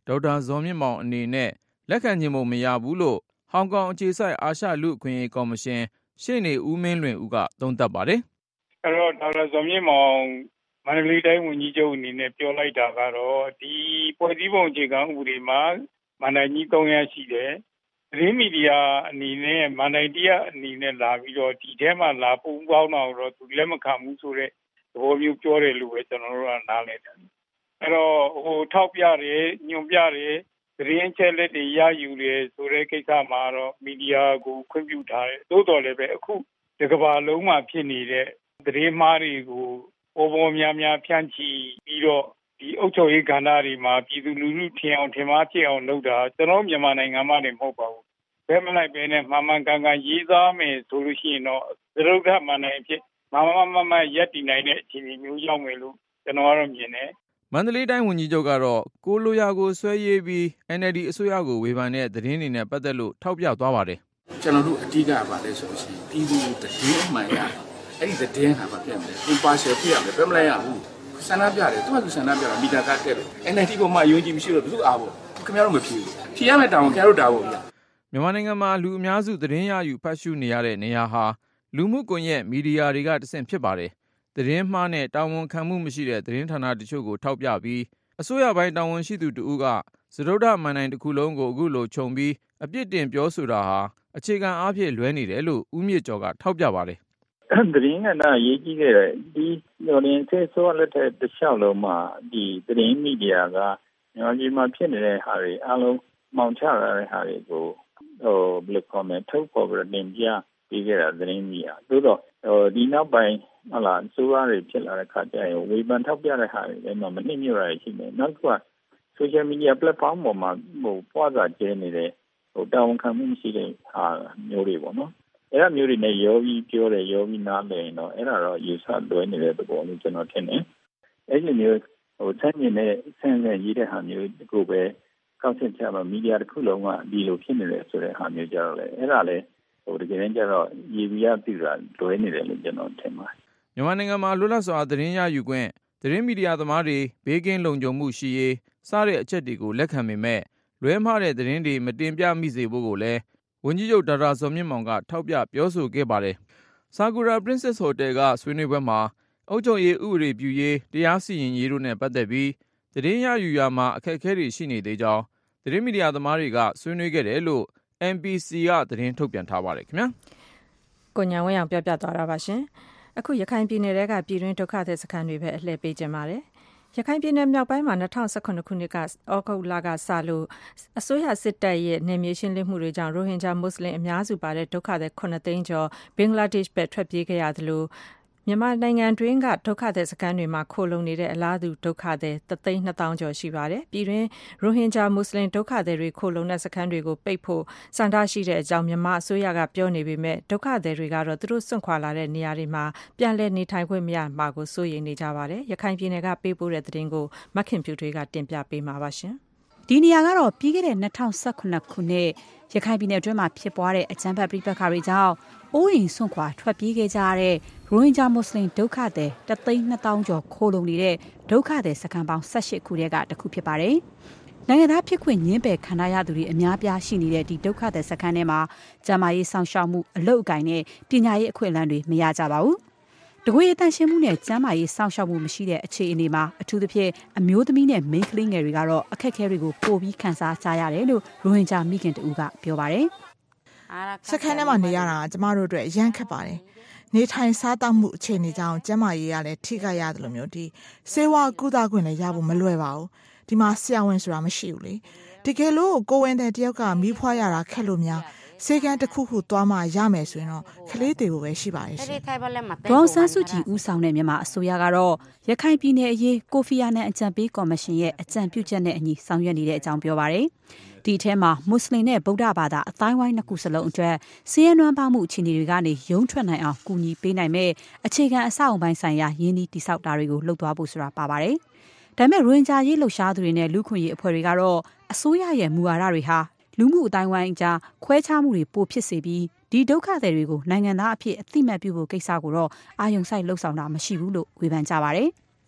ဒေါက်တာဇော်မြင့်မောင်အနေနဲ့လက်ခံခြင်းမရဘူးလို့ဟောင်ကောင်အခြေစိုက်အာရှလူ့အခွင့်အရေးကော်မရှင်ရှေ့နေဦးမင်းလွင်ဦးကသုံးသပ်ပါတယ်။အဲ့တော့ဒေါက်တာဇော်မြင့်မောင်မန္တလေးတိုင်းဝန်ကြီးချုပ်အနေနဲ့ပြောလိုက်တာကတော့ဒီဖွဲ့စည်းပုံအခြေခံဥပဒေမှာမန္တကြီး3ရပ်ရှိတယ်။သတင်းမီဒီယာအနေနဲ့မန္တကြီးအနေနဲ့လာပြီးတော့ဒီထဲမှာလာပူပေါင်းတော့သူလက်မခံဘူးဆိုတဲ့သဘောမျိုးပြောတယ်လို့ပဲကျွန်တော်တို့ကနားလည်တယ်။အဲ့တော့ထောက်ပြတယ်ညွှန်ပြတယ်သတင်းချက်လက်တွေရယူတယ်ဆိုတဲ့ကိစ္စမှာတော့မီဒီယာကိုခွင့်ပြုထားတယ်။သို့တော်လည်းပဲအခုဒီကမ္ဘာလုံးမှာဖြစ်နေတဲ့သတင်းမှားတွေကိုပေါ်များများဖြန့်ချီပြီးတော့ဒီအုပ်ချုပ်ရေးကဏ္ဍတွေမှာပြည်သူလူထုထင်အောင်ထင်မှားဖြစ်အောင်လုပ်တာကျွန်တော်မြန်မာနိုင်ငံမှာနေမဟုတ်ပါဘူး။ဘယ်မလိုက်ပဲနဲ့မှန်မှန်ကန်ကန်ရေးသားမယ်ဆိုလို့ရှိရင်တော့သရုပ်ထမှန်နိုင်ဖြစ်မရက်တည်နိုင်တဲ့အခြေအနေမျိုးရောက်မယ်လို့ကျွန်တော်ကတော့မြင်တယ်။မန္တလေးတိုင်းဝန်ကြီးချုပ်ကတော့ကိုလိုရာကိုဆွဲရေးပြီး NLD အစိုးရကိုဝေဖန်တဲ့သတင်းတွေနဲ့ပတ်သက်လို့ထောက်ပြသွားပါတယ်။ကျွန်တော်တို့အဓိကပါလဲဆိုလို့ရှိရင်ပြည်သူသတင်းအမှန်ရအဲ့ဒီသတင်းဟာမပြတ်မလဲ။ impartial ပြရမယ်ဘယ်မလိုက်ရဘူး။ဆန္ဒပြတယ်သူကဆန္ဒပြတာမီတာကတက်တယ်။ NLD ပေါ်မှာယုံကြည်မရှိတော့ဘယ်သူအားပေါ့။ခင်ဗျားတို့မဖြစ်ဘူး။ဖြစ်ရမယ့်တောင်းခင်ဗျားတို့တာပေါ့ဗျာ။မြန်မာနိုင်ငံမှာလူအများစုသတင်းရယူဖတ်ရှုနေရတဲ့နေရာဟာလူမှုကွန်ရက်မီဒီယာတွေကတဆင့်ဖြစ်ပါတယ်။သတင်းမှားနဲ့တာဝန်ခံမှုမရှိတဲ့သတင်းဌာနတချို့ကိုထောက်ပြပြီးအစိုးရပိုင်းတာဝန်ရှိသူတဦးကစတုဒ္ဓမှန်တိုင်းတစ်ခုလုံးကိုအခုလိုခြုံပြီးအပြစ်တင်ပြောဆိုတာဟာအခြေခံအားဖြင့်လွဲနေတယ်လို့ဦးမြင့်ကျော်ကထောက်ပြပါတယ်။သတင်းကရေးကြီးခဲ့တယ်ဒီဆိုလက်ထက်တစ်လျှောက်လုံးမှာဒီသတင်းမီဒီယာကမြန်မာပြည်မှာဖြစ်နေတဲ့ဟာတွေအလုံးမောင်ချရတဲ့ဟာတွေကိုဘယ်လိုcommentထုတ်ပေါ်ပြီးတင်ပြပြီးခဲ့တာသတင်းမီဒီယာသို့တော့ဒီနောက်ပိုင်းဟုတ်လားစိုးရတွေဖြစ်လာတဲ့ခါကျရင်ဝေဖန်ထောက်ပြတဲ့ဟာတွေလည်းမနှိမ့်ညွတ်ရရှိနေနောက်တစ်ခုက social media platform ပေါ်မှာပွားစာကျဲနေတဲ့တာဝန်ခံမှုရှိတဲ့ဟာမျိုးတွေပေါ့နော်အဲ့ဒါမျိုးတွေနဲ့ရောပြီးပြောတယ်ရောပြီးနားလည်ရင်တော့အဲ့ဒါတော့ယူဆလွဲနေတဲ့သဘောလို့ကျွန်တော်ထင်တယ်အဲ့ဒီမျိုးဆန်းကျင်တဲ့ဆန်းဆန်းရေးတဲ့ဟာမျိုးကိုပဲကောက်ချက်ချမှာမီဒီယာတစ်ခုလုံးကဒီလိုဖြစ်နေတယ်ဆိုတဲ့ဟာမျိုးကြတော့လေအဲ့ဒါလည်းတကယ်တမ်းကျတော့ရည်ရပြတာလွဲနေတယ်လို့ကျွန်တော်ထင်ပါတယ်မြန်မာနိုင်ငံမှာလွတ်လပ်စွာသတင်းရယူခွင့်သတင်းမီဒီယာသမားတွေဘေးကင်းလုံခြုံမှုရှိရေးစတဲ့အချက်တွေကိုလက်ခံပေမဲ့လွဲမှားတဲ့သတင်းတွေမတင်ပြမိစေဖို့ကိုလည်းဝန်ကြီးချုပ်ဒေါက်တာဇော်မြင့်မောင်ကထောက်ပြပြောဆိုခဲ့ပါတယ်။ Sakura Princess Hotel ကဆွေးနွေးပွဲမှာအုပ်ချုပ်ရေးဥပဒေပြုရေးတရားစီရင်ရေးတို့နဲ့ပတ်သက်ပြီးသတင်းရယူရာမှာအခက်အခဲတွေရှိနေသေးကြောင်းသတင်းမီဒီယာသမားတွေကဆွေးနွေးခဲ့တယ်လို့ MPC ကသတင်းထုတ်ပြန်ထားပါတယ်ခင်ဗျာ။ကိုညာဝင်းအောင်ပြောပြသွားတာပါရှင်။အခုရခိုင်ပြည်နယ်ကပြည်တွင်းဒုက္ခသည်စခန်းတွေပဲအလှည့်ပေးကြပါတယ်။ရခိုင်ပြည်နယ်မြောက်ပိုင်းမှာ2018ခုနှစ်ကဩဂုတ်လကစလို့အစိုးရစစ်တပ်ရဲ့နယ်မြေရှင်းလင်းမှုတွေကြောင့်ရိုဟင်ဂျာမွတ်စလင်အများစုပါတဲ့ဒုက္ခသည်9သိန်းကျော်ဘင်္ဂလားဒေ့ရှ်ဘက်ထွက်ပြေးခဲ့ရသလိုမြန်မာနိုင်ငံတွင်းကဒုက္ခသည်စခန်းတွေမှာခိုလုံနေတဲ့အလားတူဒုက္ခသည်3,200,000 ကျော်ရှိပါတယ်။ပြည်တွင်းရိုဟင်ဂျာမွတ်စလင်ဒုက္ခသည်တွေခိုလုံတဲ့စခန်းတွေကိုပိတ်ဖို့စံထားရှိတဲ့အကြောင်းမြန်မာအစိုးရကပြောနေပေမဲ့ဒုက္ခသည်တွေကတော့သူတို့စွန့်ခွာလာတဲ့နေရာတွေမှာပြန်လည်နေထိုင်ခွင့်မရမှာကိုစိုးရိမ်နေကြပါတယ်။ရခိုင်ပြည်နယ်ကပေးပို့တဲ့သတင်းကိုမခင်ဖြူထွေးကတင်ပြပေးမှာပါရှင်။ဒီနေရာကတော့ပြီးခဲ့တဲ့2018ခုနှစ်ရခိုင်ပြည်နယ်အတွင်းမှာဖြစ်ပွားတဲ့အကြမ်းဖက်ပဋိပက္ခတွေကြောင့်အိုးအိမ်စွန့်ခွာထွက်ပြေးခဲ့ကြရတဲ့ရိုဟင်ဂျာမွတ်စလင်ဒုက္ခသည်1,200,000 ကျော်ခိုလုံနေတဲ့ဒုက္ခသည်စခန်းပေါင်း18ခုထဲကတစ်ခုဖြစ်ပါတယ်။နိုင်ငံသားဖြစ်ခွင့်ညှင်းပယ်ခံရသူတွေအများပြားရှိနေတဲ့ဒီဒုက္ခသည်စခန်းထဲမှာကျန်းမာရေးစောင့်ရှောက်မှုအလုပ်အကိုင်နဲ့ပညာရေးအခွင့်အလမ်းတွေမရကြပါဘူး။တကွေအတန်ရှင်းမှုနဲ့ကျန်းမာရေးစောင့်ရှောက်မှုမရှိတဲ့အခြေအနေမှာအထူးသဖြင့်အမျိုးသမီးနဲ့မိန်းကလေးငယ်တွေကတော့အခက်အခဲတွေကိုပိုပြီးခံစားကြရတယ်လို့ရိုဟင်ဂျာမိခင်တဦးကပြောပါတယ်။စခန်းထဲမှာနေရတာကျမတို့အတွက်အရန်ခက်ပါတယ်။နေထိုင်စားသောက်မှုအခြေအနေကြောင့်ကျန်းမာရေးရလည်းထိခိုက်ရတယ်လို့မျိုးဒီဆေးဝါးကုသခွင့်လည်းရဖို့မလွယ်ပါဘူး။ဒီမှာဆရာဝန်ဆိုတာမရှိဘူးလေ။တကယ်လို့ကိုဝင်တဲ့တယောက်ကမီးဖွားရတာခက်လို့များစေကန်းတစ်ခုခုသွားမှရမယ်ဆိုရင်တော့ကလေးတွေကိုပဲရှိပါတယ်ရှင်။ဒေါ်ဆန်းစုကြည်ဦးဆောင်တဲ့မြန်မာအစိုးရကတော့ရခိုင်ပြည်နယ်အရေးကိုဖီအာနန်အကြံပေးကော်မရှင်ရဲ့အကြံပြုချက်နဲ့အညီဆောင်ရွက်နေတဲ့အကြောင်းပြောပါတယ်။ဒီထဲမှာမွတ်စလင်နဲ့ဗုဒ္ဓဘာသာအတိုင်းဝိုင်းနှစ်ခုစလုံးအတွက်စီးရဲနွမ်းပါမှုအခြေအနေတွေကနေရုန်းထွက်နိုင်အောင်ကူညီပေးနိုင်မဲ့အခြေခံအဆောက်အအုံပိုင်းဆိုင်ရာရင်းနှီးတည်ဆောက်တာတွေကိုလုပ်သွားဖို့ဆိုတာပါပါတယ်။ဒါပေမဲ့ရိုဟင်ဂျာရေးလှုပ်ရှားသူတွေနဲ့လူခွင့်ရေးအဖွဲ့တွေကတော့အစိုးရရဲ့မူဝါဒတွေဟာလူမှုအတိုင်းဝိုင်းအကြားခွဲခြားမှုတွေပိုဖြစ်စေပြီးဒီဒုက္ခသည်တွေကိုနိုင်ငံသားအဖြစ်အသိမှတ်ပြုဖို့ကိစ္စကိုတော့အာရုံစိုက်လှုပ်ဆောင်တာမရှိဘူးလို့ဝေဖန်ကြပါတယ်။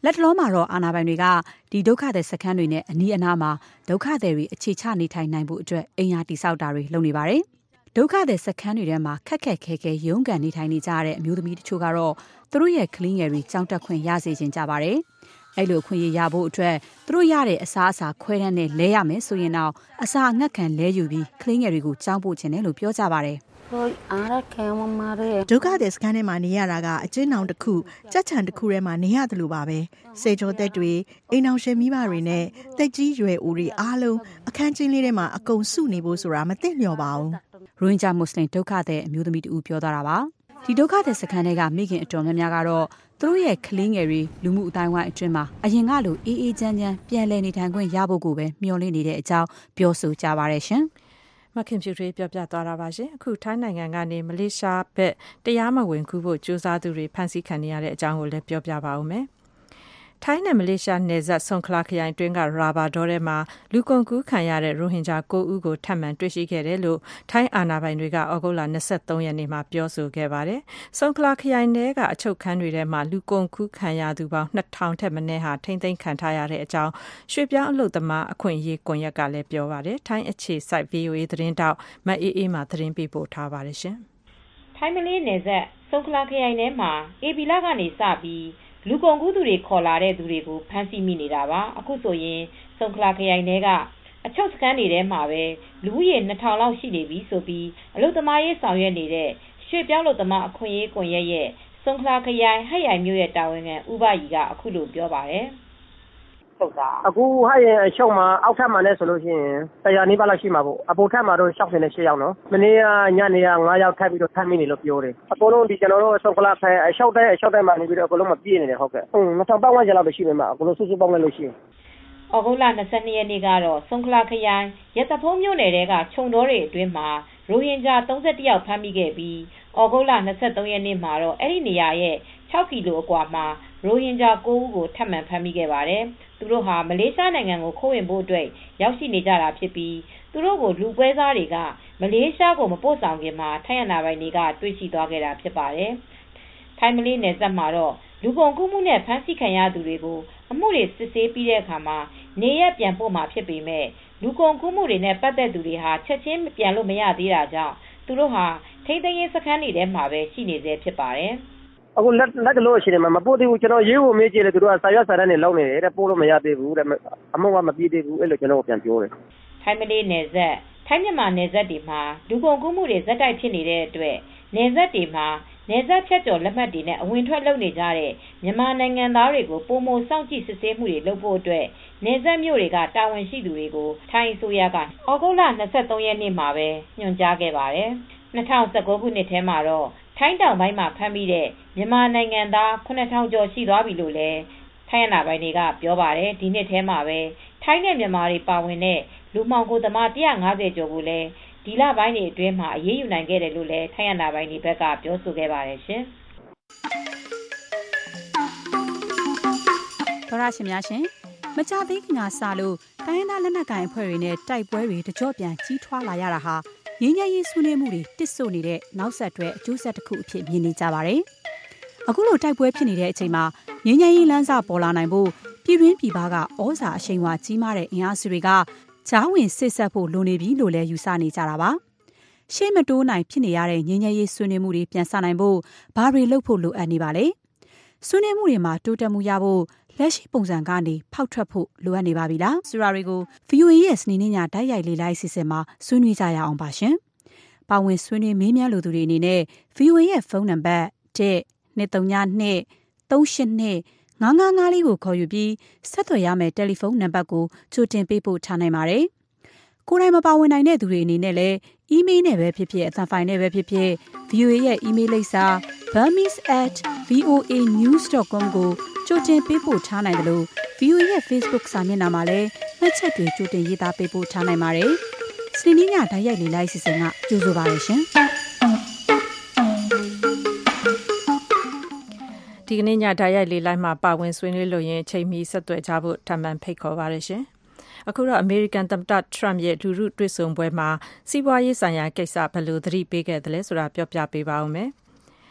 လက်တလုံးမှာတော့အာဏာပိုင်တွေကဒီဒုက္ခသည်စခန်းတွေနဲ့အနီးအနားမှာဒုက္ခသည်တွေအခြေချနေထိုင်နိုင်ဖို့အတွက်အိမ်ယာတိစောက်တာတွေလုပ်နေပါတယ်ဒုက္ခသည်စခန်းတွေထဲမှာခက်ခက်ခဲခဲရုန်းကန်နေထိုင်နေကြတဲ့အမျိုးသမီးတချို့ကတော့သူတို့ရဲ့ကလေးငယ်တွေကြောင်းတက်ခွင့်ရစေချင်ကြပါတယ်အဲ့လိုခွင့်ရဖို့အတွက်သူတို့ရတဲ့အစားအစာခွဲတန်းနဲ့လဲရမယ်ဆိုရင်တော့အစာငတ်ခံလဲယူပြီးကလေးငယ်တွေကိုကြောင်းပို့ခြင်းတယ်လို့ပြောကြပါတယ်ဒုက္ခသည်စခန်းထဲမှာနေရတာကအကျဉ်းအောင်တစ်ခုကြက်ချံတစ်ခုထဲမှာနေရတယ်လို့ပါပဲစေကျော်သက်တွေအိမ်အောင်ရှင်မိဘတွေနဲ့တက်ကြီးရွယ်ဦးတွေအားလုံးအခန်းချင်းလေးထဲမှာအကုန်စုနေဖို့ဆိုတာမသိလျော်ပါဘူးရိုဟင်ဂျာမွတ်စလင်ဒုက္ခသည်အမျိုးသမီးတူပြောသွားတာပါဒီဒုက္ခသည်စခန်းတွေကမိခင်အတော်များများကတော့သူတို့ရဲ့ကလေးငယ်တွေလူမှုအတိုင်းဝိုင်းအတွင်းမှာအရင်ကလိုအေးအေးချမ်းချမ်းပြန်လည်နေထိုင်ခွင့်ရဖို့ကိုပဲမျှော်လင့်နေတဲ့အကြောင်းပြောဆိုကြပါရရှင်မခင်ဖြူတွေပြောပြသွားတာပါရှင်အခုထိုင်းနိုင်ငံကနေမလေးရှားဘက်တရားမဝင်ကူးဖို့ကြိုးစားသူတွေဖမ်းဆီးခံနေရတဲ့အကြောင်းကိုလည်းပြောပြပါဦးမယ်ထိုင်းနဲ့မလေးရှားနယ်စပ်ဆုံခလာခရိုင်တွင်းကရာဘာဒေါထဲမှာလူကုန်ကူးခံရတဲ့ရိုဟင်ဂျာ9ဦးကိုထပ်မံတွေ့ရှိခဲ့တယ်လို့ထိုင်းအာဏာပိုင်တွေကဩဂုတ်လ23ရက်နေ့မှာပြောဆိုခဲ့ပါတယ်။ဆုံခလာခရိုင်ထဲကအချုပ်ခန်းတွေထဲမှာလူကုန်ကူးခံရသူပေါင်း2000ထက်မနည်းဟာထိန်းသိမ်းခံထားရတဲ့အကြောင်းရွှေ့ပြောင်းအလုပ်သမားအခွင့်အရေးကွန်ရက်ကလည်းပြောပါတယ်။ထိုင်းအခြေစိုက် VOA သတင်းတောက်မအေးအေးမှသတင်းပေးပို့ထားပါတယ်ရှင်။ထိုင်းမလေးနယ်စပ်ဆုံခလာခရိုင်ထဲမှာအေဘီလာကနေစပြီးလူကုန်ကူးသူတွေခေါ်လာတဲ့သူတွေကိုဖမ်းဆီးမိနေတာပါအခုဆိုရင်ဆုံခလာခရိုင်ထဲကအချုပ်စခန်းတွေထဲမှာပဲလူဦးရေ2000လောက်ရှိနေပြီဆိုပြီးအလုပ်သမားရေးဆောင်ရွက်နေတဲ့ရွှေ့ပြောင်းအလုပ်သမားအခွင့်အရေးကွန်ရက်ရဲ့ဆုံခလာခရိုင်ဟတ်ရိုင်မြို့ရဲ့တာဝန်ခံဦးဘကြီးကအခုလိုပြောပါတယ်အခုဟဲ့ရင်အချုပ်မှာအောက်ထပ်မှာလည်းဆိုလို့ရှိရင်100နီးပါးလောက်ရှိမှာပေါ့အပေါ်ထပ်မှာတော့68ယောက်နော်မနေ့ကညနေက9ယောက်ထပ်ပြီးတော့ထပ်မိနေလို့ပြောတယ်အကုန်လုံးဒီကျွန်တော်တို့ဆုံခလာဖဲအချုပ်တိုင်းမှာနေပြီးတော့အကုန်လုံးမပြည့်နေတယ်ဟုတ်ကဲ့2000ပတ်ဝန်းကျင်လောက်ပဲရှိနေမှာအကုန်လုံးစုစုပေါင်းလို့ရှိရင်ဩဂုတ်လ22ရက်နေ့ကတော့ဆုံခလာခရိုင်ရတဖုံးမြို့နယ်တဲကခြုံတော်တွေအတွင်းမှာရိုဟင်ဂျာ31ယောက်ဖမ်းမိခဲ့ပြီးဩဂုတ်လ23ရက်နေ့မှာတော့အဲ့ဒီနေရာရဲ့6ကီလိုအကွာမှာရိုဟင်ဂျာ9ဦးကိုထပ်မံဖမ်းမိခဲ့ပါတယ်။သူတို့ဟာမလေးရှားနိုင်ငံကိုခိုးဝင်ဖို့အတွက်ရောက်ရှိနေကြတာဖြစ်ပြီးသူတို့ကိုလူပွဲစားတွေကမလေးရှားကိုမပို့ဆောင်ခင်မှာထိုင်းအာဏာပိုင်တွေကတွေ့ရှိသွားခဲ့တာဖြစ်ပါတယ်။ထိုင်းမလေးနယ်စပ်မှာတော့လူကုန်ကူးမှုနဲ့ဖမ်းဆီးခံရသူတွေကိုအမှုတွေစစ်ဆေးပြီးတဲ့အခါမှာနေရက်ပြန်ပို့မှာဖြစ်ပေမဲ့လူကုန်ကူးမှုတွေနဲ့ပတ်သက်သူတွေဟာချက်ချင်းပြန်လို့မရသေးတာကြောင့်သူတို့ဟာထိန်းသိမ်းရေးစခန်းတွေထဲမှာပဲရှိနေသေးဖြစ်ပါတယ်။အခုလက်ကလို့ရှိနေမှာမပို့သေးဘူးကျွန်တော်ရေးဖို့မေးကြည့်လေသူတို့ကစာရွက်စာတမ်းတွေလောက်နေတယ်တဲ့ပို့လို့မရသေးဘူးတဲ့အမှုကမပြည့်သေးဘူးအဲ့လိုကျွန်တော်ပြန်ပြောတယ်ထိုင်းမလေးနယ်စပ်ထိုင်းမြန်မာနယ်စပ်တွေမှာလူကုန်ကူးမှုတွေဇက်တိုက်ဖြစ်နေတဲ့အတွက်နယ်စပ်တွေမှာနယ်စပ်ဖြတ်ကျော်လက်မှတ်တွေနဲ့အဝင်ထွက်လုပ်နေကြတဲ့မြန်မာနိုင်ငံသားတွေကိုပုံမစောင့်ကြည့်စစ်ဆေးမှုတွေလုပ်ဖို့အတွက်နယ်စပ်မြို့တွေကတာဝန်ရှိသူတွေကိုထိုင်းအစိုးရကဩဂုတ်လ23ရက်နေ့မှာပဲညွှန်ကြားခဲ့ပါတယ်2019ခုနှစ်ထဲမှာတော့ထိုင်းတောင်ပိုင်းမှာဖမ်းမိတဲ့မြန်မာနိုင်ငံသား9000ကျော်ရှိသွားပြီလို့လည်းထိုင်းအာဏာပိုင်တွေကပြောပါတယ်ဒီနှစ်ထဲမှာပဲထိုင်းနဲ့မြန်မာတွေပါဝင်တဲ့လူမှောင်ခိုသမား150ကျော်ကိုလည်းဒီလပိုင်းတွေအတွင်းမှာအရေးယူနိုင်ခဲ့တယ်လို့လည်းထိုင်းအာဏာပိုင်တွေဘက်ကပြောဆိုခဲ့ပါတယ်ရှင်သောရရှင်များရှင်မကြသေးခင်ကစလို့တိုင်းရင်းသားလက်နက်ကိုင်အဖွဲ့တွေနဲ့တိုက်ပွဲတွေတကြော့ပြန်ကြီးထွားလာရတာဟာငြိမ်းချမ်းရေးဆွေးနွေးမှုတွေတစ်ဆို့နေတဲ့နောက်ဆက်တွဲအကျိုးဆက်တစ်ခုအဖြစ်မြင်နေကြပါတယ်။အခုလိုတိုက်ပွဲဖြစ်နေတဲ့အချိန်မှာငြိမ်းချမ်းရေးလမ်းစာပေါ်လာနိုင်ဖို့ပြည်တွင်းပြည်ပကဩဇာအရှိန်အဝါကြီးမားတဲ့အင်အားစုတွေကကြားဝင်စစ်ဆက်ဖို့လိုနေပြီလို့လည်းယူဆနေကြတာပါ။ရှေ့မတိုးနိုင်ဖြစ်နေရတဲ့ငြိမ်းချမ်းရေးဆွေးနွေးမှုတွေပြန်ဆနိုင်ဖို့ဘာတွေလုပ်ဖို့လိုအပ်နေပါလဲ။ဆွေးနွေးမှုတွေမှာတိုးတက်မှုရဖို့လက်ရှိပုံစံကနေဖောက်ထွက်ဖို့လိုအပ်နေပါပြီလား။ဆိုတာတွေကို VOA ရဲ့စနေနေ့ညတိုက်ရိုက်လေးလိုက်စီစဉ်မှာဆွေးနွေးကြရအောင်ပါရှင်။ပါဝင်ဆွေးနွေးမေးမြန်းလိုသူတွေအနေနဲ့ VOA ရဲ့ဖုန်းနံပါတ်1-232-382-955လေးကိုခေါ်ယူပြီးဆက်သွယ်ရမယ့်တယ်လီဖုန်းနံပါတ်ကိုကြိုတင်ပေးပို့ထားနိုင်ပါတယ်။ကိုယ်တိုင်မပါဝင်နိုင်တဲ့သူတွေအနေနဲ့လည်းအီးမေးလ်နဲ့ပဲဖြစ်ဖြစ်အသံဖိုင်နဲ့ပဲဖြစ်ဖြစ် VOA ရဲ့အီးမေးလ်လိပ်စာ burmese@voanews.com ကိုကြိုတင်ပေးပို့ထားနိုင်တယ်လို့ VOA ရဲ့ Facebook စာမျက်နှာမှာလည်းမှတ်ချက်တွေကြိုတင်ရေးသားပေးပို့ထားနိုင်ပါတယ်။စနေနေ့ညတိုက်ရိုက်လေးလိုက်စီစဉ်ကကြိုဆိုပါရရှင်။ဒီကနေ့ညတိုက်ရိုက်လေးလိုက်မှာပါဝင်ဆွေးနွေးလို့ရင်ချိန်မီဆက်သွယ်ကြဖို့ထပ်မံဖိတ်ခေါ်ပါရရှင်။အခုတော့အမေရိကန်သမ္မတထရမ့်ရဲ့လူထုတွေ့ဆုံပွဲမှာစီးပွားရေးဆိုင်ရာကိစ္စဘယ်လိုသတိပေးခဲ့သလဲဆိုတာပြောပြပေးပါဦးမယ်။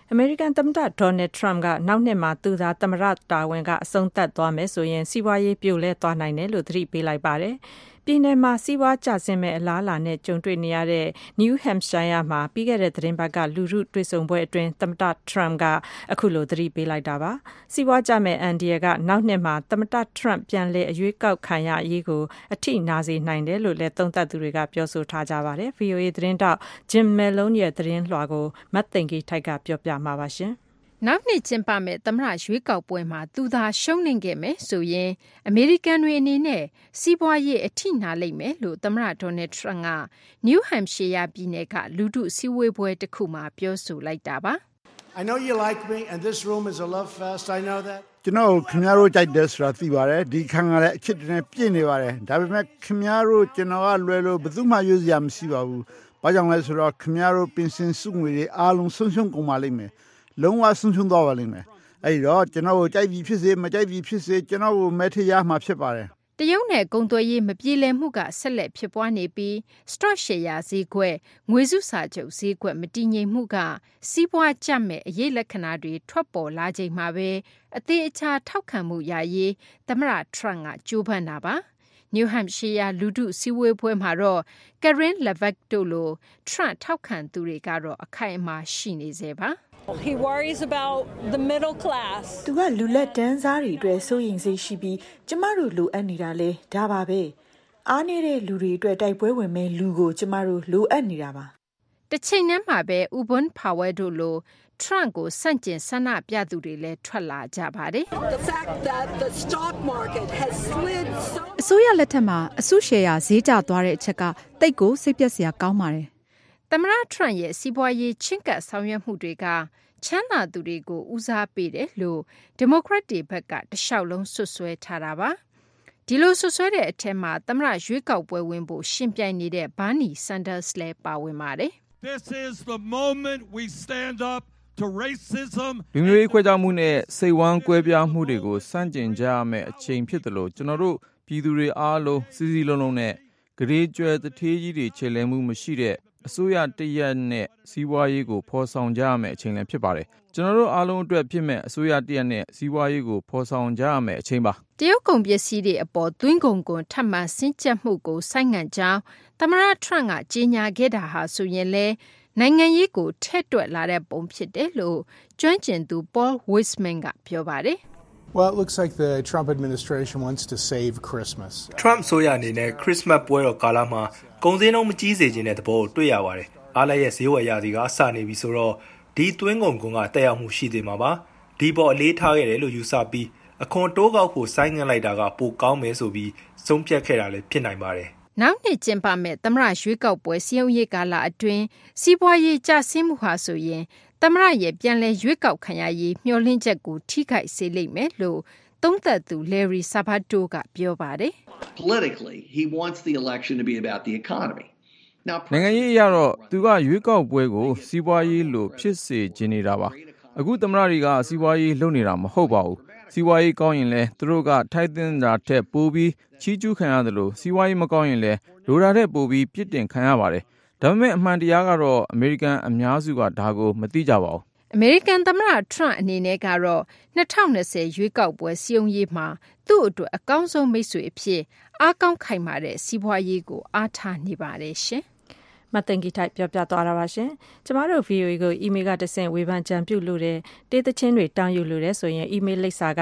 အမေရိကန်သမ္မတဒေါ်နယ်ထရမ့်ကနောက်နှစ်မှာသူသာသမ္မတတာဝန်ကအဆုံးသတ်သွားမယ်ဆိုရင်စီးပွားရေးပြိုလဲသွားနိုင်တယ်လို့သတိပေးလိုက်ပါတယ်။ပြည်နယ်မှာစီးပွားကျဆင်းမဲ့အလားအလာနဲ့ကြုံတွေ့နေရတဲ့ New Hampshire မှာပြီးခဲ့တဲ့သတင်းပတ်ကလူထုတွေ့ဆုံပွဲအတွင်းသမ္မတထရမ့်ကအခုလိုသတိပေးလိုက်တာပါ။စီးပွားကျမဲ့အန်ဒီယာကနောက်နှစ်မှာသမ္မတထရမ့်ပြန်လည်အရွေးကောက်ခံရရေးကိုအထိနာစေနိုင်တယ်လို့လည်းသုံးသပ်သူတွေကပြောဆိုထားကြပါတယ်။ VOA သတင်းတောက် Jim Malone ရဲ့သတင်းလွှာကိုမတ်သိင်္ဂီထိုက်ကပြောပြမှာပါရှင်။နောက်နှစ်ကျင်းပမဲ့သမ္မတရွေးကောက်ပွဲမှာသူသာရှုံးနိမ့်ခဲ့မယ်ဆိုရင်အမေရိကန်တွေအနေနဲ့စီးပွားရေးအထိနာလိမ့်မယ်လို့သမ္မတဒေါ်နယ်ထရမ့်က New Hampshire ပြည်နယ်ကလူထုစည်းဝေးပွဲတစ်ခုမှာပြောဆိုလိုက်တာပါ I know you like me and this room is a love fest I know that ကျွန်တော်ခင်ဗျားတို့ကြိုက်တယ်ဆိုတာသိပါတယ်ဒီခန်းကလည်းအချစ်တွေနဲ့ပြည့်နေပါတယ်ဒါပေမဲ့ခင်ဗျားတို့ကျွန်တော်ကလွယ်လို့ဘယ်သူမှရွေးစရာမရှိပါဘူးဘာကြောင့်လဲဆိုတော့ခင်ဗျားတို့ပင်စင်စုငွေတွေအားလုံးဆုံးရှုံးကုန်ပါလိမ့်မယ်လုံးဝဆုံးရှုံးသွားပါလိမ့်မယ်အဲ့တော့ကျွန်တော်ကိုကြိုက်ပြီးဖြစ်စေမကြိုက်ပြီးဖြစ်စေကျွန်တော်ကိုမဲထရမှာဖြစ်ပါတယ်တရုတ်နဲ့ကုန်သွယ်ရေးမပြေလည်မှုကဆက်လက်ဖြစ်ပွားနေပြီး stock share ဈေးကွက်ငွေစုစာချုပ်ဈေးကွက်မတည်ငြိမ်မှုကစီးပွားကျမဲ့အရေးလက္ခဏာတွေထွက်ပေါ်လာချိန်မှာပဲအသေးအချာထောက်ခံမှုရရေးသမ္မတထရမ့်ကကြိုးပမ်းတာပါNew Hampshire လူထုစည်းဝေးပွဲမှာတော့ Karen Levack တို့လိုထရမ့်ထောက်ခံသူတွေကတော့အခိုင်အမာရှိနေစေပါ He worries about the middle class. သူကလူလက်တန်းစားတွေအတွက်စိုးရိမ်စိတ်ရှိပြီးကျမတို့လိုအပ်နေတာလဲဒါပါပဲ။အားနေတဲ့လူတွေအတွက်တိုက်ပွဲဝင်မဲ့လူကိုကျမတို့လိုအပ်နေတာပါ။တစ်ချိန်တည်းမှာပဲ Ubon Power တို့လိုထရမ့်ကိုစန့်ကျင်ဆန္ဒပြသူတွေလည်းထွက်လာကြပါတယ်။ The fact that the stock market has slid so အစိုးရလက်ထက်မှာအစုရှယ်ယာဈေးကျသွားတဲ့အချက်ကတိတ်ကိုစိတ်ပျက်စရာကောင်းပါတယ်သမ္မတထရမ့်ရဲ့စီးပွားရေးချင်းကပ်ဆောင်ရွက်မှုတွေကချမ်းသာသူတွေကိုဦးစားပေးတယ်လို့ဒီမိုကရက်တွေဘက်ကတလျှောက်လုံးဆွဆွဲထားတာပါဒီလိုဆွဆွဲတဲ့အထက်မှာသမ္မတရွေးကောက်ပွဲဝင်ဖို့ရှင်ပြိုင်နေတဲ့ Bernie Sanders လည်းပါဝင်ပါတယ် This is the moment we stand up to racism လူမျိုးရေးခွဲခြားမှုနဲ့စိတ်ဝမ်းကွဲပြားမှုတွေကိုစန့်ကျင်ကြရမယ့်အချိန်ဖြစ်တယ်လို့ကျွန်တော်တို့ပြည်သူတွေအားလုံးစီစီလုံးလုံးနဲ့ဂရေကျွဲတထေးကြီးတွေခြေလှမ်းမှုမရှိတဲ့အစိုးရတရက်နဲ့စီးပွားရေးကိုဖော်ဆောင်ကြရမယ့်အချိန်လည်းဖြစ်ပါတယ်ကျွန်တော်တို့အားလုံးအတွက်ဖြစ်မဲ့အစိုးရတရက်နဲ့စီးပွားရေးကိုဖော်ဆောင်ကြရမယ့်အချိန်ပါတရုတ်ကုန်ပစ္စည်းတွေအပေါ်သွင်းကုန်ကွန်ထပ်မံဆင်းကျပ်မှုကိုဆိုင်းငံ့ကြောင်းသမ္မတထရမ့်ကကြေညာခဲ့တာဟာဆိုရင်လည်းနိုင်ငံရေးကိုထဲ့တွက်လာတဲ့ပုံဖြစ်တယ်လို့ကျွမ်းကျင်သူ Paul Wiseman ကပြောပါတယ် Well, it looks like the Trump administration wants to save Christmas. Trump ဆိုရအနေနဲ့ Christmas ပွဲတော်ကာလမှာကုန်စည်နှုန်းမကြီးစေခြင်းတဲ့သဘောကိုတွေ့ရပါတယ်။အားလည်းရဲ့ဈေးဝယ်ရသည်ကအဆနေပြီဆိုတော့ဒီသွင်းကုန်ကတက်ရောက်မှုရှိသေးမှာပါ။ဒီပေါ်အလေးထားခဲ့တယ်လို့ယူဆပြီးအခွန်တိုးကောက်ဖို့ဆိုင်းငံ့လိုက်တာကပိုကောင်းမယ်ဆိုပြီးဆုံးဖြတ်ခဲ့တာလည်းဖြစ်နိုင်ပါတယ်။နောက်နှစ်ကျင်းပမဲ့သမ္မတရွေးကောက်ပွဲစည်းရုံးရေးကာလအတွင်းစီးပွားရေးကျဆင်းမှုဟာဆိုရင်သမ္မတရဲ့ပြန်လည်ရွေးကောက်ခံရရေးမျှော်လင့်ချက်ကိုထိခိုက်စေလိမ့်မယ်လို့သုံးသပ်သူ Larry Sabato ကပြောပါတယ် Politically, he wants the election to be about the economy. Now, နိုင်ငံရေးအရတော့သူကရွေးကောက်ပွဲကိုစီးပွားရေးလို့ဖြစ်စေချင်နေတာပါ။အခုသမ္မတတွေကစီးပွားရေးလုပ်နေတာမဟုတ်ပါဘူး။စီးပွားရေးကောင်းရင်လည်းသူတို့ကထိုက်သင့်တာထက်ပိုပြီးချီးကျူးခံရတယ်လို့စီးပွားရေးမကောင်းရင်လည်းလိုတာတဲ့ပိုပြီးပြစ်တင်ခံရပါတယ်။ဒါပေမဲ့အမှန်တရားကတော့အမေရိကန်အများစုကဒါကိုမသိကြပါဘူးအမေရိကန်သမ္မတထရမ့်အနေနဲ့ကတော့2020ရွေးကောက်ပွဲစည်းရုံးရေးမှာသူ့အတွက်အကောင်းဆုံးမိတ်ဆွေအဖြစ်အားကောင်းခိုင်မာတဲ့စီးပွားရေးကိုအားထားနေပါတယ်ရှင်။မတင်ဂီထိုက်ပြောပြသွားတာပါရှင်။ကျမတို့ VOA ကိုအီးမေးလ်ကတဆင့်ဝေဖန်ကြံပြုလို့တဲ့တေးသချင်းတွေတောင်းယူလို့တဲ့ဆိုရင်အီးမေးလ်လိပ်စာက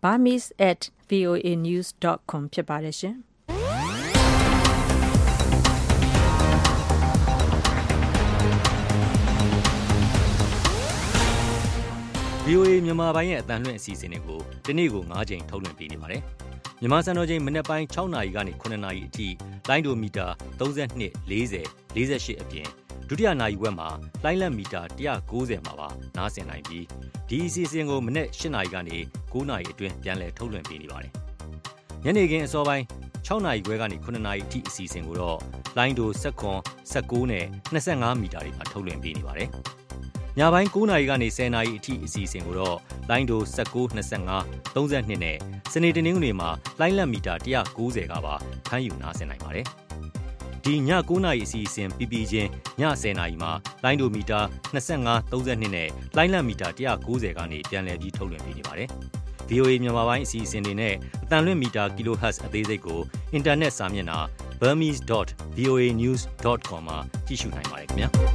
burmese@voanews.com ဖြစ်ပါတယ်ရှင်။ VOA မြန်မာပိုင်းရဲ့အတန်လွှင့်အစီအစဉ်တွေကိုဒီနေ့ကို9ချိန်ထုတ်လွှင့်ပေးနေပါတယ်။မြန်မာစံတော်ချိန်မနက်ပိုင်း6နာရီကနေ9နာရီအထိလိုင်းဒိုမီတာ32 40 48အပြင်ဒုတိယနာရီဝက်မှာလိုင်းလက်မီတာ190မှာပါနားဆင်နိုင်ပြီးဒီအစီအစဉ်ကိုမနက်8နာရီကနေ9နာရီအတွင်းပြန်လည်ထုတ်လွှင့်ပေးနေပါတယ်။ညနေခင်းအစောပိုင်း6နာရီခွဲကနေ9နာရီအထိအစီအစဉ်ကိုတော့လိုင်းဒို19 19နဲ့25မီတာတွေမှာထုတ်လွှင့်ပေးနေပါတယ်။ညပိုင်း9နာရီကနေ10နာရီအထိအစီအစဉ်ကိုတော့လိုင်းဒို19 25 32နဲ့စနေတနင်္ဂနွေမှာလိုင်းလက်မီတာ190ကပါဖမ်းယူနားဆင်နိုင်ပါတယ်။ဒီည9နာရီအစီအစဉ်ပြီးချင်းည10နာရီမှာလိုင်းဒိုမီတာ25 32နဲ့လိုင်းလံမီတာ190ကနေပြန်လည်ပြီးထုတ်လွှင့်ပေးနေပါတယ်။ VOA မြန်မာပိုင်းအစီအစဉ်တွေနဲ့အတန်လွင့်မီတာ kHz အသေးစိတ်ကိုအင်တာနက်စာမျက်နှာ burmese.voanews.com မှာကြည့်ရှုနိုင်ပါတယ်ခင်ဗျာ။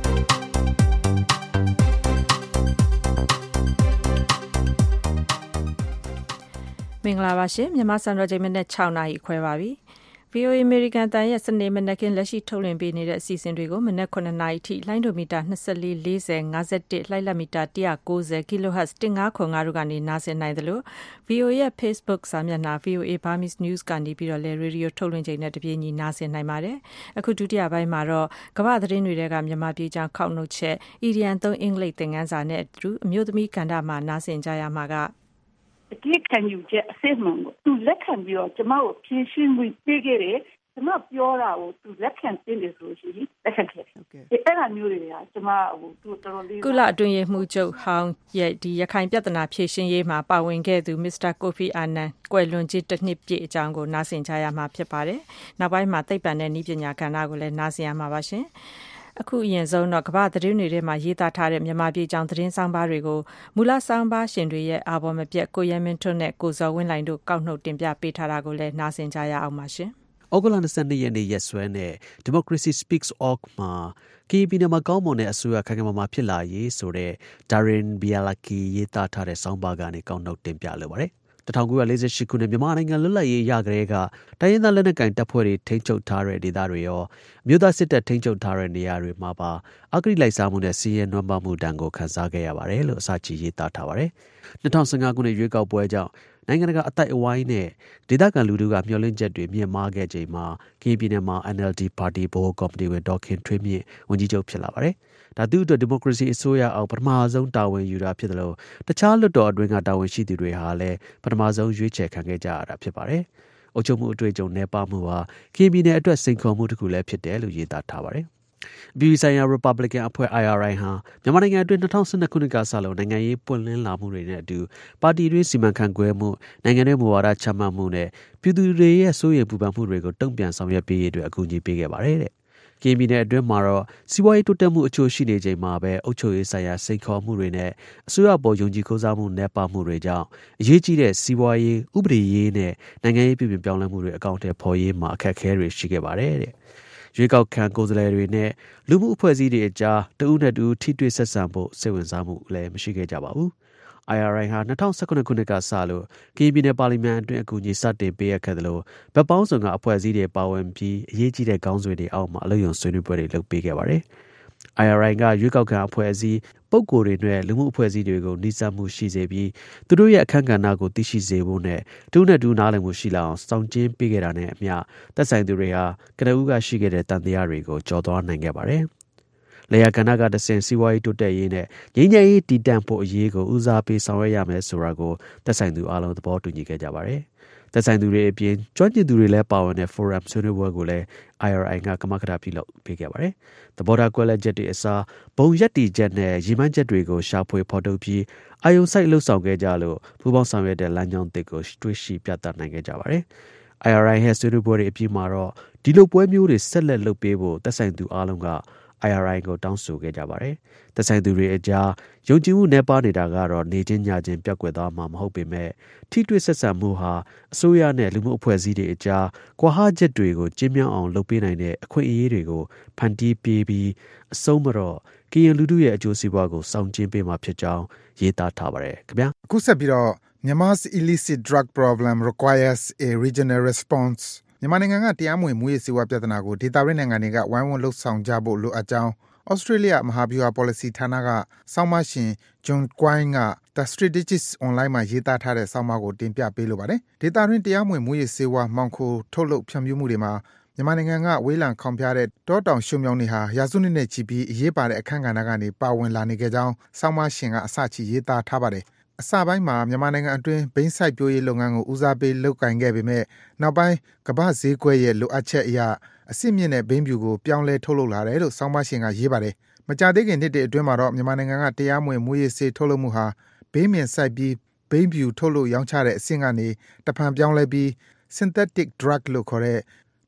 မင်္ဂလာပါရှင်မြန်မာစံတော်ချိန်မနေ့6နာရီခွဲပါပြီ။ VOA American တန်ရဲ့စနေမနက်ခင်းလက်ရှိထုတ်လွှင့်ပေးနေတဲ့အစီအစဉ်တွေကိုမနက်9နာရီထိလိုင်းဒိုမီတာ24 40 51လိုင်းလက်မီတာ190 kHz 1505တို့ကနေနားဆင်နိုင်တယ်လို့ VOA ရဲ့ Facebook စာမျက်နှာ VOA Burmese News ကနေပြီးတော့လည်းရေဒီယိုထုတ်လွှင့်ချိန်နဲ့တပြေးညီနားဆင်နိုင်ပါတယ်။အခုဒုတိယပိုင်းမှာတော့ကမ္ဘာသတင်းတွေကမြန်မာပြည်ကြောင်းခောက်နှုတ်ချက် EDN 3အင်္ဂလိပ်သင်ခန်းစာနဲ့အတူအမျိုးသမီးကဏ္ဍမှာနားဆင်ကြရမှာကအကြည့်ခံယူချက်အစစ်မှန်ကိုသူလက်ခံပြီးတော့ကျမကိုဖြည့်ရှင်းပြီးပေးခဲ့တယ်ကျမပြောတာကိုသူလက်ခံသိတယ်ဆိုရှင်လက်ခံခဲ့တယ်အဲ့ဒါမျိုးတွေကကျမသူတော်တော်လေးကုလအတွင်းရေးမှူးချုပ်ဟောင်းရဲ့ဒီရခိုင်ပြဿနာဖြေရှင်းရေးမှာပါဝင်ခဲ့သူမစ္စတာကိုဖီအာနန်ကွယ်လွန်ခြင်းတစ်နှစ်ပြည့်အကြောင်းကိုနားဆင်ကြရမှာဖြစ်ပါတယ်နောက်ပိုင်းမှာသိပ္ပံနဲ့နည်းပညာကဏ္ဍကိုလည်းနားဆင်ရမှာပါရှင်အခုအရင်ဆုံးတော့ကမ္ဘာသတင်းတွေထဲမှာရေးသားထားတဲ့မြန်မာပြည်ကြောင်သတင်းဆောင်ပါတွေကိုမူလဆောင်ပါရှင်တွေရဲ့အာဘော်မပြတ်ကိုရဲမင်းထွန်းနဲ့ကိုဇော်ဝင်းလိုင်တို့ကောက်နှုတ်တင်ပြပေးထားတာကိုလည်းနားဆင်ကြရအောင်ပါရှင်။ဩဂုတ်လ22ရက်နေ့ရက်စွဲနဲ့ Democracy Speaks Org မှာKPN မှာကောင်းမွန်တဲ့အစိုးရခိုင်ခိုင်မာမာဖြစ်လာရေးဆိုတဲ့ Darin Bialaki ရေးသားထားတဲ့ဆောင်ပါကနေကောက်နှုတ်တင်ပြလိုပါတယ်။1948ခုနှစ်မြန်မာနိုင်ငံလွတ်လပ်ရေးရကလေးကတိုင်းရင်းသားလက်နက်ကိုင်တပ်ဖွဲ့တွေထိန်းချုပ်ထားတဲ့ဒေသတွေရောမြို့သားစစ်တပ်ထိန်းချုပ်ထားတဲ့နေရာတွေမှာပါအဂတိလိုက်စားမှုနဲ့စီးရဲနွမ်းပါမှုတန်းကိုခန်းစားခဲ့ရပါတယ်လို့အစချီရေးသားထားပါတယ်။2015ခုနှစ်ရွေးကောက်ပွဲကြောင့်နိုင်ငံတကာအတိုက်အဝိုင်းနဲ့ဒေသခံလူထုကမျှော်လင့်ချက်တွေမြင့်မားခဲ့ချိန်မှာKPNနယ်မှာ NLD ပါတီဘိုးကော်မတီဝင်ဒေါ်ခင်ထွေးမြင့်ဝန်ကြီးချုပ်ဖြစ်လာပါတယ်။ဒါသူ့အတွက်ဒီမိုကရေစီအစိုးရအောင်ပထမဆုံးတာဝန်ယူတာဖြစ်တယ်လို့တခြားလွှတ်တော်အတွင်းကတာဝန်ရှိသူတွေဟာလည်းပထမဆုံးရွေးချယ်ခံခဲ့ကြရတာဖြစ်ပါတယ်။အုပ်ချုပ်မှုအတွေ့အကြုံနဲ့ပါမှုဟာKPNနယ်အတွက်စိန်ခေါ်မှုတစ်ခုလည်းဖြစ်တယ်လို့ရေးသားထားပါတယ်။ပြည်ပဆိုင်ရာ Republican အဖွဲ့ IRI ဟာမြန်မာနိုင်ငံအတွင်း2012ခုနှစ်ကစလို့နိုင်ငံရေးပွင့်လင်းလာမှုတွေနဲ့အတူပါတီတွင်းစီမံခန့်ခွဲမှုနိုင်ငံရေးမူဝါဒချမှတ်မှုနဲ့ပြည်သူတွေရဲ့စိုးရိမ်ပူပန်မှုတွေကိုတုံ့ပြန်ဆောင်ရွက်ပေးရေးအတွက်အကူအညီပေးခဲ့ပါတယ်တဲ့။KPNပြည်နယ်အတွင်းမှာတော့စီးပွားရေးတိုးတက်မှုအချို့ရှိနေချိန်မှာပဲအုပ်ချုပ်ရေးဆိုင်ရာစိန်ခေါ်မှုတွေနဲ့အစိုးရပေါ်ယုံကြည်ကိုးစားမှုနဲ့ပါမှုတွေကြောင့်အရေးကြီးတဲ့စီးပွားရေးဥပဒေရေးနဲ့နိုင်ငံရေးပြည်ပြောင်းလဲမှုတွေအကောင့်ထဲပေါ်ရေးမှာအခက်အခဲတွေရှိခဲ့ပါတယ်တဲ့။ရွေးကောက်ခံကိုယ်စားလှယ်တွေနဲ့လူမှုအဖွဲ့အစည်းတွေအကြားတဦးနဲ့တဦးထိတွေ့ဆက်ဆံဖို့စိတ်ဝင်စားမှုလည်းမရှိခဲ့ကြပါဘူး။ IRI ဟာ2019ခုနှစ်ကစလို့KPNပါလီမန်အတွင်းအကူအညီစတင်ပေးအပ်ခဲ့တယ်လို့ဗတ်ပေါင်းစုံကအဖွဲ့အစည်းတွေပါဝင်ပြီးအရေးကြီးတဲ့ခေါင်းဆွေတွေအောက်မှာအလုပ်ရုံဆွေးနွေးပွဲတွေလုပ်ပေးခဲ့ပါတယ်။ IRI ကရွေးကောက်ခံအဖွဲ့အစည်းပုဂ္ဂိုလ်တွေနဲ့လူမှုအဖွဲ့အစည်းတွေကိုနှိစက်မှုရှိစေပြီးသူတို့ရဲ့အခန်းကဏ္ဍကိုသိရှိစေဖို့နဲ့တူနဲ့တူနားလည်မှုရှိလာအောင်စောင့်ကျဉ်းပေးခဲ့တာနဲ့အမျှသက်ဆိုင်သူတွေဟာကနဦးကရှိခဲ့တဲ့တန်တရားတွေကိုကျော်သွားနိုင်ခဲ့ပါတယ်။လေယာကဏ္ဍကတဆင့်စီးပွားရေးတိုးတက်ရေးနဲ့ငြိမ်းချမ်းရေးတည်တံ့ဖို့အရေးကိုဦးစားပေးဆောင်ရွက်ရမယ်ဆိုတာကိုသက်ဆိုင်သူအားလုံးသဘောတူညီခဲ့ကြပါတယ်။သက်ဆိုင်သူတွေအပြင်ကျွမ်းကျင်သူတွေလည်းပါဝင်တဲ့ forum ဆွေးနွေးပွဲကိုလည်း IRI ကကမကထပြုလုပ်ပေးခဲ့ပါတယ်။သဘောထားကွဲလွဲချက်တွေအစားဘုံရပ်တည်ချက်နဲ့ရည်မှန်းချက်တွေကိုရှာဖွေဖော်ထုတ်ပြီးအာရုံစိုက်လှုပ်ဆောင်ခဲ့ကြလို့ပူးပေါင်းဆောင်ရွက်တဲ့လမ်းကြောင်းသစ်ကိုတွေ့ရှိပြသနိုင်ခဲ့ကြပါတယ်။ IRI ရဲ့ဆွေးနွေးပွဲတွေအပြီးမှာတော့ဒီလိုပွဲမျိုးတွေဆက်လက်လုပ်ပေးဖို့သက်ဆိုင်သူအားလုံးကIRI ကိုတောင်းဆိုခဲ့ကြပါတယ်။သက်ဆိုင်သူတွေအကြားယုံကြည်မှုနည်းပါးနေတာကတော့နေချင်းညချင်းပျောက်ကွယ်သွားမှာမဟုတ်ပေမဲ့ထိတွေ့ဆက်ဆံမှုဟာအစိုးရနဲ့လူမှုအဖွဲ့အစည်းတွေအကြားကွာဟချက်တွေကိုကျင်းမြောင်းအောင်လုပ်ပေးနိုင်တဲ့အခွင့်အရေးတွေကိုဖန်တီးပေးပြီးအဆုံးမတော့ကရင်လူထုရဲ့အကျိုးစီးပွားကိုစောင့်ကျဉ်းပေးမှာဖြစ်ကြောင်းရေးသားထားပါတယ်ခင်ဗျာ။အခုဆက်ပြီးတော့ Myanmar's illicit drug problem requires a regional responseမြန်မာနိုင်ငံကတရားမဝင်မူးယစ်ဆေးဝါးပြဿနာကိုဒေသရင်းနိုင်ငံတွေကဝိုင်းဝန်းလှုပ်ဆောင်ကြဖို့လိုအပ်ကြောင်းAustralia မဟာဗျူဟာ policy ဌာနကဆောင်းပါးရှင် John Quine က The Strategist Online မှာရေးသားထားတဲ့ဆောင်းပါးကိုတင်ပြပေးလိုပါတယ်။ဒေသတွင်းတရားမဝင်မူးယစ်ဆေးဝါးမှောင်ခိုထုတ်လုပ်ဖြန့်ဖြူးမှုတွေမှာမြန်မာနိုင်ငံကဝေးလံခေါင်ဖျားတဲ့တောတောင်ရှုံမြောင်းတွေဟာရာစုနှစ်နဲ့ချီပြီးအရေးပါတဲ့အခန်းကဏ္ဍကနေပါဝင်လာနေခဲ့ကြောင်းဆောင်းပါးရှင်ကအစချီရေးသားထားပါတယ်။အစပိုင်းမှာမြန်မာနိုင်ငံအတွင်းဘိန်းစိုက်ပျိုးရေးလုပ်ငန်းကိုဦးစားပေးလုပ်ကိုင်ခဲ့ပေမဲ့နောက်ပိုင်းကမ္ဘာ့ဈေးကွက်ရဲ့လိုအပ်ချက်အရအစစ်မြင့်တဲ့ဘိန်းဖြူကိုပြောင်းလဲထုတ်လုပ်လာတယ်လို့ဆောင်းပါးရှင်ကရေးပါတယ်။မကြာသေးခင်နှစ်တွေအတွင်းမှာတော့မြန်မာနိုင်ငံကတရားမဝင်မူးယစ်ဆေးထုတ်လုပ်မှုဟာဘိန်းပင်စိုက်ပြီးဘိန်းဖြူထုတ်လုပ်ရောင်းချတဲ့အဆင့်ကနေတဖန်ပြောင်းလဲပြီး synthetic drug လို့ခေါ်တဲ့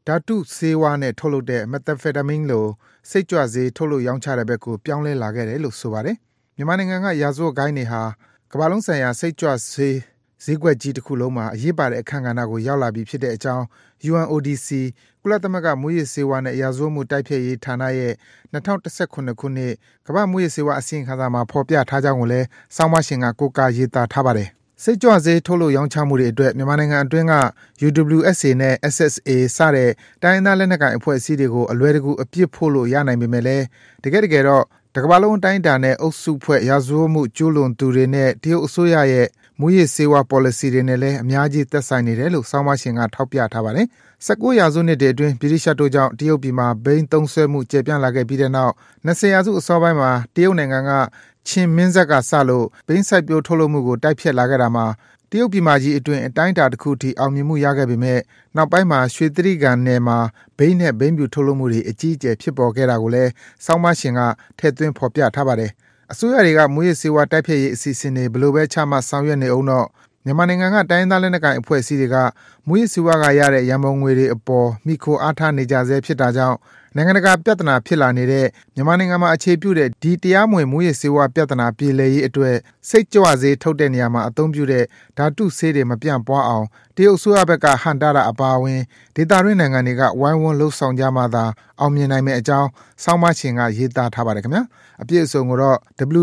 ဓာတုဆေးဝါးနဲ့ထုတ်လုပ်တဲ့ methamphetamine လိုစိတ်ကြွဆေးထုတ်လုပ်ရောင်းချတဲ့ဘက်ကိုပြောင်းလဲလာခဲ့တယ်လို့ဆိုပါတယ်။မြန်မာနိုင်ငံကရာဇဝတ်ဂိုဏ်းတွေဟာကမ္ဘာလုံးဆိုင်ရာစိတ်ကြွဆေးဈေးကွက်ကြီးတစ်ခုလုံးမှာအရေးပါတဲ့အခန်းကဏ္ဍကိုရောက်လာပြီဖြစ်တဲ့အကြောင်း UNODC ကုလသမဂ္ဂမူရစ်ဆေးဝါးနဲ့ရာဇဝတ်မှုတိုက်ဖျက်ရေးဌာနရဲ့2019ခုနှစ်ကမ္ဘာ့မူရစ်ဆေးဝါးအစီရင်ခံစာမှာဖော်ပြထားကြောင်းကိုလည်းဆောင်းပါးရှင်ကကိုးကားရေးသားထားပါတယ်။စိတ်ကြွဆေးထုတ်လုပ်ရောင်းချမှုတွေအတွက်မြန်မာနိုင်ငံအတွင်းက UWSA နဲ့ SSA စတဲ့တိုင်းရင်းသားလက်နက်ကိုင်အဖွဲ့အစည်းတွေကိုအလွယ်တကူအပြစ်ဖို့လို့ရနိုင်ပေမဲ့လည်းတကယ်တော့တကမ္ဘာလုံးအတိုင်းအတာနဲ့အုပ်စုဖွဲ့ရာဇဝတ်မှုကျူးလွန်သူတွေနဲ့တရုတ်အစိုးရရဲ့မူရစ်ဆေးဝါး policy တွေနဲ့လည်းအများကြီးသက်ဆိုင်နေတယ်လို့ဆောင်းပါးရှင်ကထောက်ပြထားပါတယ်။19ရာစုနှစ်တွေအတွင်းဗြိတိရှတို့ကြောင့်တရုတ်ပြည်မှာဘိန်းသုံးစွဲမှုကျယ်ပြန့်လာခဲ့ပြီးတဲ့နောက်20ရာစုအစောပိုင်းမှာတရုတ်နိုင်ငံကချင်းမင်းဆက်ကစလို့ဘိန်းစိုက်ပျိုးထုတ်လုပ်မှုကိုတိုက်ဖျက်လာခဲ့တာမှာတရုတ်ပြည်မကြီးအတွင်းအတိုင်းအတာတစ်ခုထိအောင်မြင်မှုရခဲ့ပေမဲ့နောက်ပိုင်းမှာရွှေတြိဂံနယ်မှာဘိန်းနဲ့ဘိန်းပြူထုတ်လုပ်မှုတွေအကြီးအကျယ်ဖြစ်ပေါ်ခဲ့တာကိုလည်းဆောင်းပါးရှင်ကထည့်သွင်းဖော်ပြထားပါတယ်။အစိုးရတွေကမူရစ်ဆေးဝါးတိုက်ဖျက်ရေးအစီအစဉ်တွေဘယ်လိုပဲချမှတ်ဆောင်ရွက်နေအောင်တော့မြန်မာနိုင်ငံကတိုင်းရင်းသားလက်နက်ကိုင်အဖွဲ့အစည်းတွေကမူရစ်ဆေးဝါးကရတဲ့ရန်ပုံငွေတွေအပေါ်မိခိုအားထားနေကြဆဲဖြစ်တာကြောင့်နိုင်ငံတကာပြဿနာဖြစ်လာနေတဲ့မြန်မာနိုင်ငံမှာအခြေပြုတဲ့ဒီတရားမဝင်မူရစ်ဆေးဝါးပြဿနာပြေလည်ရေးအတွက်စိတ်ကြွဆေးထုတ်တဲ့နေရာမှာအသုံးပြုတဲ့ဓာတုဆေးတွေမပြန့်ပွားအောင်တရုတ်အစိုးရဘက်ကဟန်တာတာအပါအဝင်ဒေသတွင်းနိုင်ငံတွေကဝိုင်းဝန်းလှုပ်ဆောင်ကြမှသာအောင်မြင်နိုင်မယ့်အကြောင်းဆောင်းပါးရှင်ကရေးသားထားပါတယ်ခင်ဗျာအပြည့်အစုံကိုတော့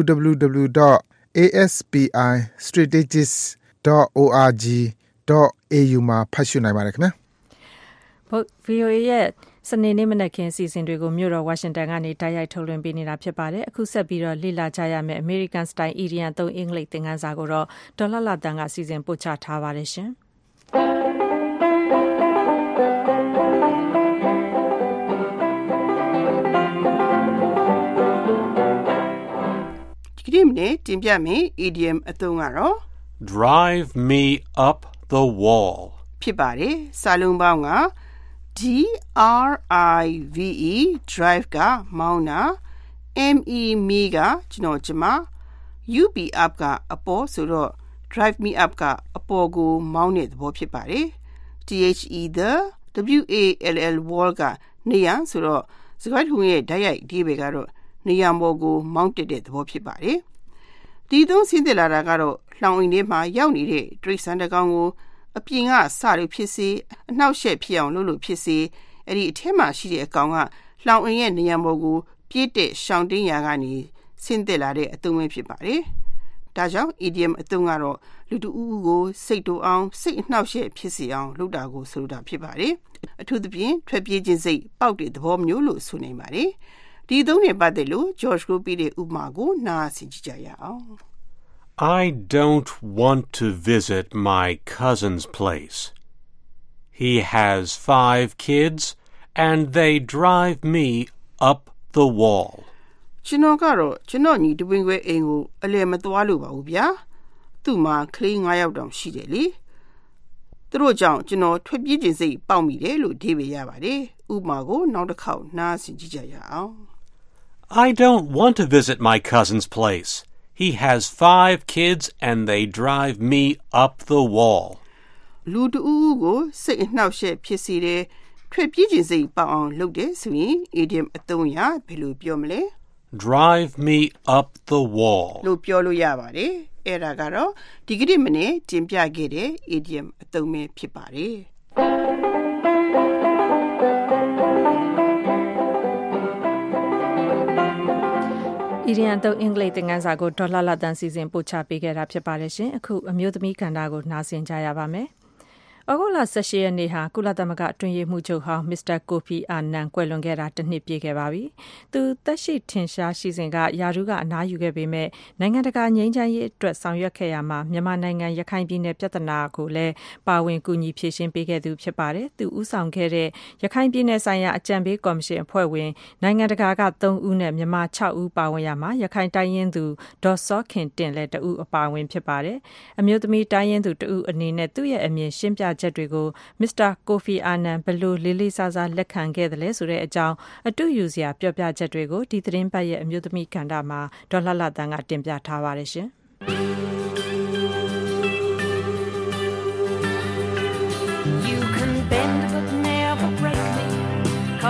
www.aspistrategies.org.au မှာဖတ်ရှုနိုင်ပါတယ်ခင်ဗျာ VOA ရဲ့စနေနေ့မနက်ခင်းအစီအစဉ်တွေကိုမြို့တော်ဝါရှင်တန်ကနေတိုက်ရိုက်ထုတ်လွှင့်ပေးနေတာဖြစ်ပါတယ်အခုဆက်ပြီးတော့လေ့လာကြရမယ့် American Style Idiom 3အင်္ဂလိပ်သင်ခန်းစာကိုတော့ဒေါ်လာလာတန်ကစီစဉ်ပို့ချထားပါတယ်ရှင်ဒီနေ့မနေ့တင်ပြမယ် idiom အသုံးကတော့ Drive me up the wall ဖြစ်ပါတယ်စာလုံးပေါင်းကD-R-I-V-E drive ကမောင်းတာ M-E မီကကျွန်တော်ကျမ U-B up ကအပေါ်ဆိုတော့ drive me up ကအပေါ်ကိုမောင်းတဲ့သဘောဖြစ်ပါတယ် T-H-E the W-A-L-L wall ကနေရန်ဆိုတော့စကားထုံးရဲ့ဓာတ်ရိုက်အဓိပ္ပာယ်ကတော့နေရန်ပေါ်ကိုမောင်းတက်တဲ့သဘောဖြစ်ပါတယ်ဒီသုံးဆင်းသက်လာတာကတော့လှောင်အိမ်ထဲမှာရောက်နေတဲ့တရိတ်ဆန်တကောင်ကိုအပြင်ကစလို့ဖြစ်စေအနှောက်အယှက်ဖြစ်အောင်လုပ်လို့ဖြစ်စေအဲ့ဒီအထက်မှာရှိတဲ့အကောင်ကလှောင်အိမ်ရဲ့နေရာပေါ်ကိုပြည့်တဲ့ရှောင်းတင်းရာကနေဆင်းသက်လာတဲ့အသုံးပဲဖြစ်ပါတယ်။ဒါကြောင့် idiom အသုံးကတော့လူတူဦးဦးကိုစိတ်တူအောင်စိတ်အနှောက်အယှက်ဖြစ်စေအောင်လုပ်တာကိုဆိုလိုတာဖြစ်ပါတယ်။အထူးသဖြင့်ထွက်ပြေးခြင်းစိတ်ပေါက်တဲ့သဘောမျိုးလို့ဆိုနိုင်ပါတယ်။ဒီသုံးနဲ့ပတ်သက်လို့ George ကိုပြတဲ့ဥပမာကိုနားဆင်ကြည့်ကြရအောင်။ I don't want to visit my cousin's place. He has 5 kids and they drive me up the wall. ကျွန်တော်ကတော့ကျွန်တော်ညီတပင်ခွဲအိမ်ကိုအလည်မသွားလို့ပါဘူးဗျာသူ့မှာကလေး9ယောက်တောင်ရှိတယ်လေသူတို့ကြောင့်ကျွန်တော်ထွက်ပြေးခြင်းစိတ်ပေါက်မိတယ်လို့အဓိပ္ပာယ်ရပါတယ်ဥပမာကိုနောက်တစ်ခေါက်နားဆင်ကြည့်ကြရအောင် I don't want to visit my cousin's place. He has 5 kids and they drive me up the wall. လူတူဦးကိုစိတ်အနှောက်အယှက်ဖြစ်စေတယ်ထွက်ပြေးခြင်းစိတ်ပေါက်အောင်လုပ်တယ်ဆိုရင် idiom အသုံးရဘယ်လိုပြောမလဲ Drive me up the wall လို့ပြောလို့ရပါတယ်အဲ့ဒါကတော့ဒီကနေ့မနေ့တင်ပြခဲ့တဲ့ idiom အသုံးပဲဖြစ်ပါတယ် Idiom 3အင်္ဂလိပ်သင်ခန်းစာကိုဒေါ်လာလာတန်စီစဉ်ပို့ချပေးခဲ့တာဖြစ်ပါတယ်ရှင်အခုအမျိုးသမီးကဏ္ဍကိုနားဆင်ကြရပါမယ်ဩဂုတ်လ18ရက်နေ့ဟာကုလသမဂ္ဂအတွင်းရေးမှူးချုပ်ဟောင်းမစ္စတာကိုဖီအာနန်ကွယ်လွန်ခဲ့တာတစ်နှစ်ပြည့်ခဲ့ပါပြီ။သူသက်ရှိထင်ရှားရှိစဉ်ကယာရုကအနားယူခဲ့ပေမဲ့နိုင်ငံတကာငြိမ်းချမ်းရေးအတွက်ဆောင်ရွက်ခဲ့ရမှာမြန်မာနိုင်ငံရခိုင်ပြည်နယ်ပြဿနာကိုလည်းပါဝင်ကူညီဖြေရှင်းပေးခဲ့သူဖြစ်ပါတယ်။သူဦးဆောင်ခဲ့တဲ့ရခိုင်ပြည်နယ်ဆိုင်ရာအကြံပေးကော်မရှင်အဖွဲ့ဝင်နိုင်ငံတကာက3ဦးနဲ့မြန်မာ6ဦးပါဝင်ရမှာရခိုင်တိုင်းရင်းသူဒေါ်စောခင်တင်လည်းတဦးအပါဝင်ဖြစ်ပါတယ်။အမျိုးသမီးတိုင်းရင်းသူတဦးအနေနဲ့သူ့ရဲ့အမြင်ရှင်းပြချက်တွေကိုမစ္စတာကိုဖီအာနန်ဘယ်လိုလေးလေးစားစားလက်ခံခဲ့တယ်လဲဆိုတဲ့အကြောင်းအတူယူစရာပြောပြချက်တွေကိုဒီသတင်းပတ်ရဲ့အမျိုးသမီးကဏ္ဍမှာဒေါ်လှလှတန်းကတင်ပြထားပါတယ်ရှင်။ You can bend but never break me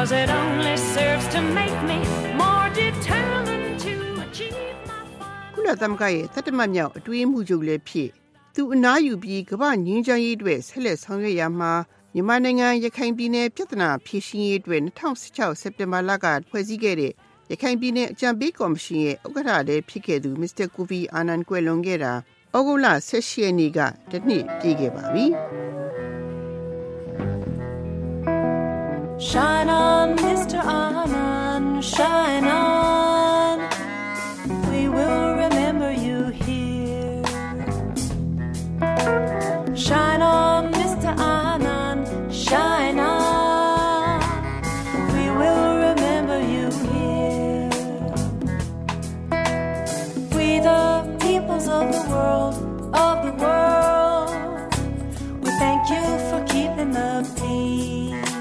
'cause it only serves to make me more determined to achieve my ကုလသမဂ္ဂရဲ့တတ်တမတ်မြောက်အတွင်းမှုချုပ်လည်းဖြစ်သူအနားယူပြီးကမ္ဘာငြိမ်းချမ်းရေးအတွက်ဆက်လက်ဆောင်ရွက်ရမှာမြန်မာနိုင်ငံရခိုင်ပြည်နယ်ပြည်ထနာဖြည့်ရှင်းရေးအတွက်2016စက်တင်ဘာလကဖွဲ့စည်းခဲ့တဲ့ရခိုင်ပြည်နယ်အကြံပေးကော်မရှင်ရဲ့ဥက္ကဋ္ဌလည်းဖြစ်ခဲ့သူမစ္စတာကိုဖီအာနန်ကွယ်လွန်ခဲ့တာဩဂုတ်လ18ရက်နေ့ကတစ်နှစ်ပြည့်ခဲ့ပါပြီ Shine on, Mr. Anand, shine on. We will remember you here. Shine on, Mr. Anand, shine on. We will remember you here. We the peoples of the world, we thank you for keeping the peace.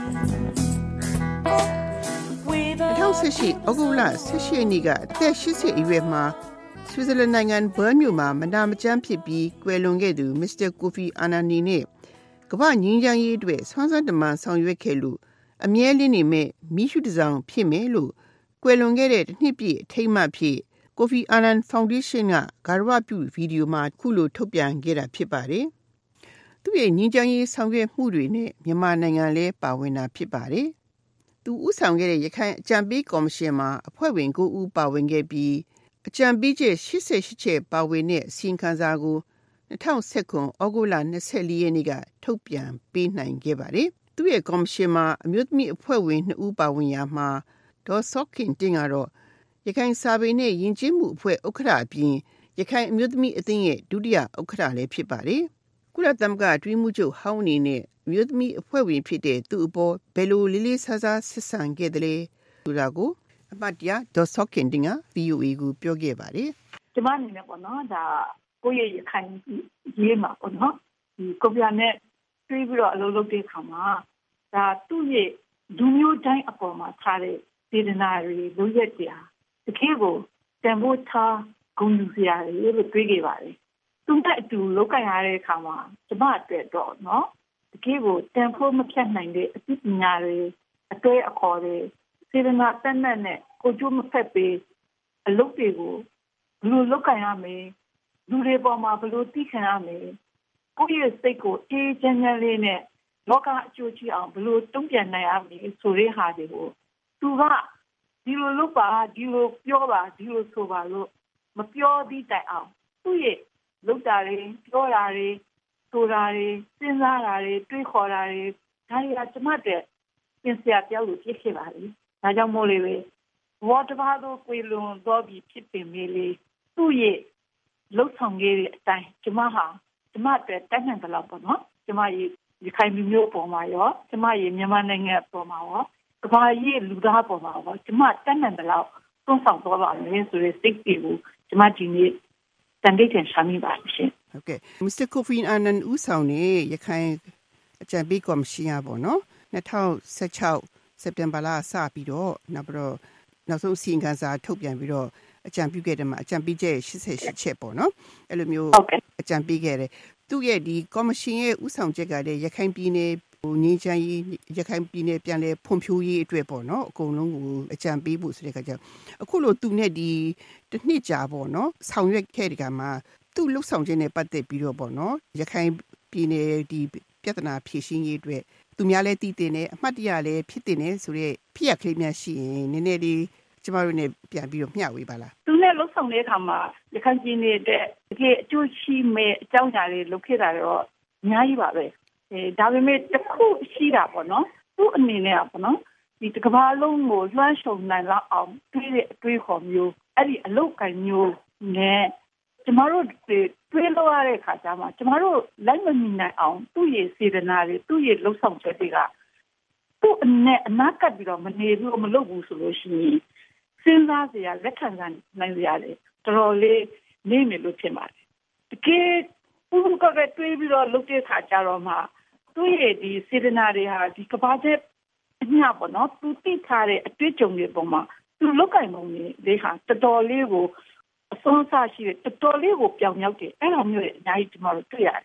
2018ဩဂုတ်လ18ရက်နေ့ကအသက်80အရွယ်မှာဆွစ်ဇာလန်နိုင်ငံဘර්မြို့မှာမနာမကျန်းဖြစ်ပြီးကွယ်လွန်ခဲ့သူမစ္စတာကိုဖီအာနန်နီနဲ့ကမ္ဘာငြိမ်းချမ်းရေးအတွက်ဆွမ်းဆန်းတမန်ဆောင်ရွက်ခဲ့လို့အမြဲလင်းနေမဲ့မိရှုတစောင်ဖြစ်မယ်လို့ကွယ်လွန်ခဲ့တဲ့တစ်နှစ်ပြည့်အထိမ်းအမှတ်ဖြစ်ကိုဖီအာနန်ဖောင်ဒေးရှင်းကဂါရဝပြုဗီဒီယိုမှာခုလိုထုတ်ပြန်ခဲ့တာဖြစ်ပါတယ်။သူ့ရဲ့ငြိမ်းချမ်းရေးဆောင်ရွက်မှုတွေနဲ့မြန်မာနိုင်ငံလည်းပါဝင်တာဖြစ်ပါတယ်။သူဦးဆောင်ခဲ့တဲ့ရခိုင်အကြံပေးကော်မရှင်မှာအဖွဲ့ဝင်9ဦးပါဝင်ခဲ့ပြီးအကြံပေးချက်88ချက်ပါဝင်တဲ့အစီရင်ခံစာကို2019ဩဂုတ်လ24ရက်နေ့ကထုတ်ပြန်ပေးနိုင်ခဲ့ပါတယ်။သူ့ရဲ့ကော်မရှင်မှာအမျိုးသမီးအဖွဲ့ဝင်2ဦးပါဝင်ရာမှာဒေါ်စောခင်တင်ကတော့ရခိုင်စာပေနဲ့ယဉ်ကျေးမှုအဖွဲ့ဥက္ကဋ္ဌအပြင်ရခိုင်အမျိုးသမီးအသင်းရဲ့ဒုတိယဥက္ကဋ္ဌလည်းဖြစ်ပါတယ်။ကုလသမဂ္ဂအတွင်းမှုချုပ်ဟောင်းအနေနဲ့အမျိုးသမီးအဖွဲ့ဝင်ဖြစ်တဲ့သူ့အပေါ်ဘယ်လိုလေးလေးစားစားဆက်ဆံခဲ့တယ်လဲဆိုတာကိုအမတ်တရဒေါ်စောခင်တင်က VOA ကိုပြောခဲ့ပါတယ်။ကျမအနေနဲ့ပေါ့နော်ဒါကိုယ့်ရဲ့ရခိုင်ရေးမှာပေါ့နော်ဒီကိုပြနဲ့တွေးပြီးတော့အလုပ်လုပ်တဲ့အခါမှာဒါသူ့ရဲ့လူမျိုးတိုင်းအပေါ်မှာထားတဲ့စေတနာတွေလုပ်ရက်တရားတကယ်ကိုတန်ဖိုးထားဂုဏ်ယူစရာတွေလို့တွေးခဲ့ပါတယ်။သူ့တဲ့အတူလောက်ကရတဲ့အခါမှာကျမအတွက်တော့နော်တကယ်ကိုတန်ဖိုးမဖြတ်နိုင်တဲ့အသိပညာတွေအတွေ့အခေါ်တွေစေတနာတတ်နဲ့ကိုကျိုးမဖက်ပေးအလုပ်တွေကိုဘယ်လိုလုပ်ကြရမလဲလူတွေပေါ်မှာဘယ်လိုသိခံရမလဲကိုယ့်ရဲ့စိတ်ကိုအေးချမ်းချမ်းလေးနဲ့လောကအကျိုးရှိအောင်ဘယ်လိုတုံ့ပြန်နိုင်ရမလဲဆိုတဲ့ဟာတွေကိုသူကဒီလိုလုပ်ပါဒီလိုပြောပါဒီလိုဆိုပါလို့မပြောသည့်တိုင်အောင်သူ့ရဲ့လုပ်တာတွေပြောတာတွေဆိုတာတွေစဉ်းစားတာတွေတွေးခေါ်တာတွေဒါတွေကကျမတဲ့ပြင်ဆင်ပြောလို့ဖြစ်ခဲ့ပါလေဒါကြောင့်မို့လေဝါတဘာတို့ကွေလွန်တော့ပြီးဖြစ်ပင်မေးလေသူ့ရဲ့လှုပ်ဆောင်ခဲ့တဲ့အတိုင်းကျမတဲ့တတ်နိုင်တယ်လို့ပေါ့နော်ကျမရဲ့ဒီခိုင်မျိုးပေါ်မှာရောကျမရဲ့မြန်မာနိုင်ငံပေါ်မှာရောကမ္ဘာရဲ့လူသားပေါ်မှာရောကျမတတ်နိုင်တယ်လို့သုံးဆောင်တော့ပါမယ်ဆိုတဲ့စိတ်တွေကိုကျမဒီနေ့တန်တိတ်ထင်ရှာမိပါရှင်ဟုတ်ကဲ့မစ္စတာကိုဖီအာနန်ဦးဆောင်နေရခိုင်အကြံပေးကော်မရှင်ရပေါ့နော်2016စက်တင်ဘာလစပြီးတော့နောက်ဆုံးအစီရင်ခံစာထုတ်ပြန်ပြီးတော့အကြံပြုခဲ့တယ်မှာအကြံပေးချက်88ချက်ပေါ့နော်အဲ့လိုမျိုးအကြံပေးခဲ့တယ်သူ့ရဲ့ဒီကော်မရှင်ရဲ့ဦးဆောင်ချက်ကလည်းရခိုင်ပြည်နယ်ငြိမ်းချမ်းရေးရခိုင်ပြည်နယ်ပြန်လည်ဖွံ့ဖြိုးရေးအတွက်ပေါ့နော်အကုန်လုံးကိုအကြံပေးဖို့ဆိုတဲ့အခါကျအခုလိုသူနဲ့ဒီတစ်နှစ်ကြာပေါ့နော်ဆောင်ရွက်ခဲ့တဲ့ကမှာသူ့လှုပ်ဆောင်ခြင်းနဲ့ပတ်သက်ပြီးတော့ပေါ့နော်ရခိုင်ပြည်နယ်ဒီပြဿနာဖြေရှင်းရေးအတွက်သူများလည်းတည်တင်တယ်အမှတ်တရလည်းဖြစ်တင်တယ်ဆိုတော့ဖြစ်ရကလေးများရှိရင်နည်းနည်းလေးကျမတို့ ਨੇ ပြန်ပြီးတော့မျှဝေပါလားသူနဲ့လှုပ်ဆောင်တဲ့အခါမှာရခိုင်ပြည်နယ်တဲ့တကယ်အကျိုးရှိမဲ့အကြောင်းအရာတွေလုပ်ခဲ့တာတော့အများကြီးပါပဲဒါပေမဲ့တစ်ခုရှိတာပေါ့နော်သူ့အနေနဲ့ပေါ့နော်ဒီတစ်ကမ္ဘာလုံးကိုလွှမ်းခြုံနိုင်လောက်အောင်တွေးတဲ့အတွေးခေါ်မျိုးအဲ့ဒီအလုပ်ကိုင်မျိုးနဲ့ကျမတို့တွေးလို့ရတဲ့အခါကျမှကျမတို့လိုက်မမီနိုင်အောင်သူ့ရဲ့စေတနာတွေသူ့ရဲ့လှုပ်ဆောင်ချက်တွေကသူ့နဲ့အနာကပ်ပြီးတော့မနေဘူးမလုပ်ဘူးဆိုလို့ရှိရင်စဉ်းစားစရာလက်ခံနိုင်စရာတွေတော်တော်လေးနေမယ်လို့ထင်ပါတယ်တကယ်ဘူးကပဲတွေးပြီးတော့လုပ်တဲ့အခါကျတော့မှသူ့ရဲ့ဒီစေတနာတွေဟာဒီကဘာကျအညာပေါ့နော်သူသိထားတဲ့အတွေ့အကြုံတွေပေါ်မှာသူလောက်ကင်ပုံတွေဟာတော်တော်လေးကိုအစွမ်းစားရှိတဲ့တော်တော်လေးကိုပြောင်မြောက်တယ်အဲ့လိုမျိုးအများကြီးကျွန်တော်တို့တွေ့ရတယ်